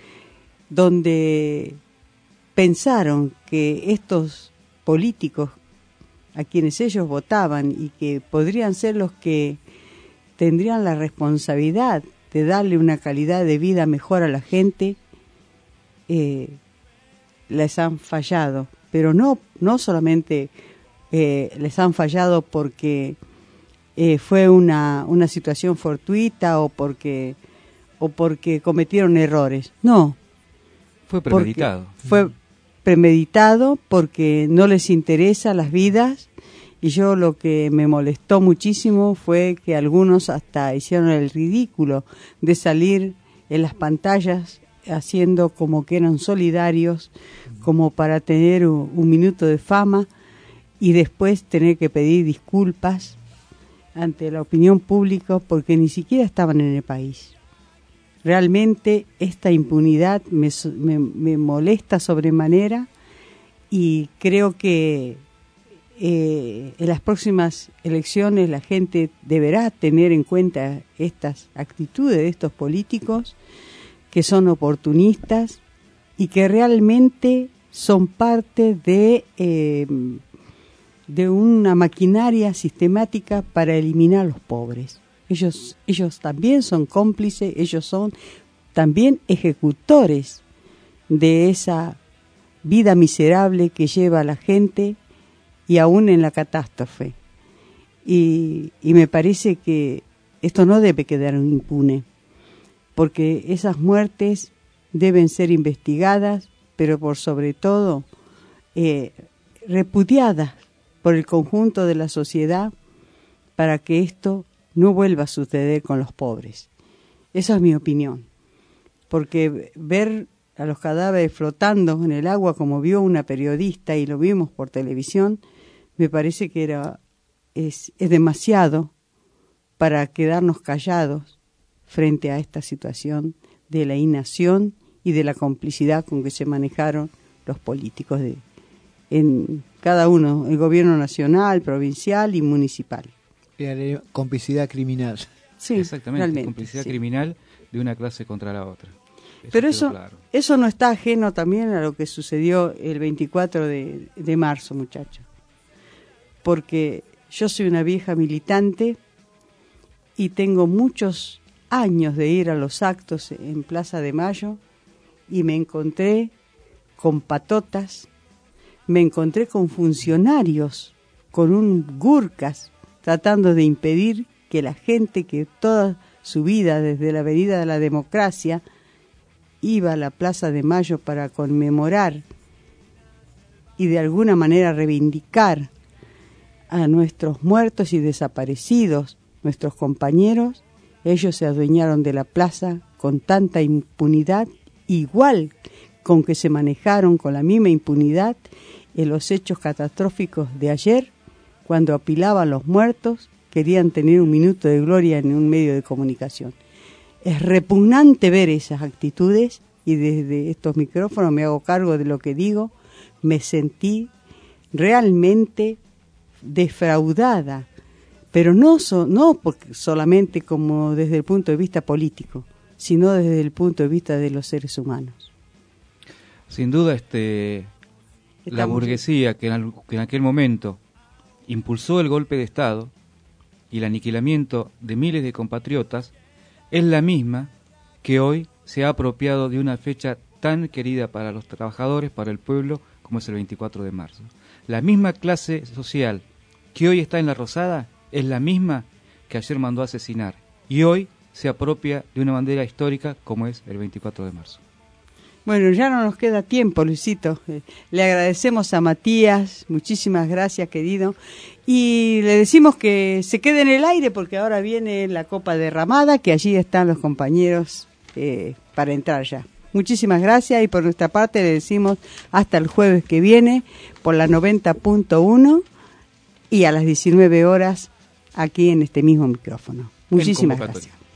donde pensaron que estos políticos a quienes ellos votaban y que podrían ser los que tendrían la responsabilidad de darle una calidad de vida mejor a la gente, eh, les han fallado, pero no, no solamente eh, les han fallado porque eh, fue una, una situación fortuita o porque, o porque cometieron errores. No. Fue premeditado. Fue premeditado porque no les interesa las vidas, y yo lo que me molestó muchísimo fue que algunos hasta hicieron el ridículo de salir en las pantallas haciendo como que eran solidarios, como para tener un, un minuto de fama y después tener que pedir disculpas ante la opinión pública porque ni siquiera estaban en el país. Realmente esta impunidad me, me, me molesta sobremanera, y creo que eh, en las próximas elecciones la gente deberá tener en cuenta estas actitudes de estos políticos que son oportunistas y que realmente son parte de, eh, de una maquinaria sistemática para eliminar a los pobres. Ellos, ellos también son cómplices, ellos son también ejecutores de esa vida miserable que lleva a la gente y aún en la catástrofe. Y, y me parece que esto no debe quedar impune, porque esas muertes deben ser investigadas, pero por sobre todo eh, repudiadas por el conjunto de la sociedad para que esto no vuelva a suceder con los pobres. Esa es mi opinión, porque ver a los cadáveres flotando en el agua como vio una periodista y lo vimos por televisión, me parece que era es, es demasiado para quedarnos callados frente a esta situación de la inacción y de la complicidad con que se manejaron los políticos de, en cada uno, el gobierno nacional, provincial y municipal. Complicidad criminal. Sí, exactamente, complicidad sí. criminal de una clase contra la otra. Eso Pero eso, claro. eso no está ajeno también a lo que sucedió el veinticuatro de, de marzo, muchachos. Porque yo soy una vieja militante y tengo muchos años de ir a los actos en Plaza de Mayo y me encontré con patotas, me encontré con funcionarios, con un gurkas, tratando de impedir que la gente que toda su vida desde la Avenida de la Democracia iba a la Plaza de Mayo para conmemorar y de alguna manera reivindicar a nuestros muertos y desaparecidos, nuestros compañeros, ellos se adueñaron de la plaza con tanta impunidad, igual con que se manejaron con la misma impunidad en los hechos catastróficos de ayer, cuando apilaban los muertos, querían tener un minuto de gloria en un medio de comunicación. Es repugnante ver esas actitudes y desde estos micrófonos me hago cargo de lo que digo, me sentí realmente defraudada, pero no, so, no porque solamente como desde el punto de vista político, sino desde el punto de vista de los seres humanos. Sin duda, este, la burguesía que en, que en aquel momento impulsó el golpe de Estado y el aniquilamiento de miles de compatriotas es la misma que hoy se ha apropiado de una fecha tan querida para los trabajadores, para el pueblo, como es el veinticuatro de marzo. La misma clase social que hoy está en la Rosada es la misma que ayer mandó a asesinar y hoy se apropia de una bandera histórica como es el veinticuatro de marzo. Bueno, ya no nos queda tiempo, Luisito. Le agradecemos a Matías, muchísimas gracias, querido. Y le decimos que se quede en el aire porque ahora viene la copa derramada, que allí están los compañeros eh, para entrar ya. Muchísimas gracias y por nuestra parte le decimos hasta el jueves que viene por la noventa punto uno y a las diecinueve horas aquí en este mismo micrófono. Muchísimas gracias.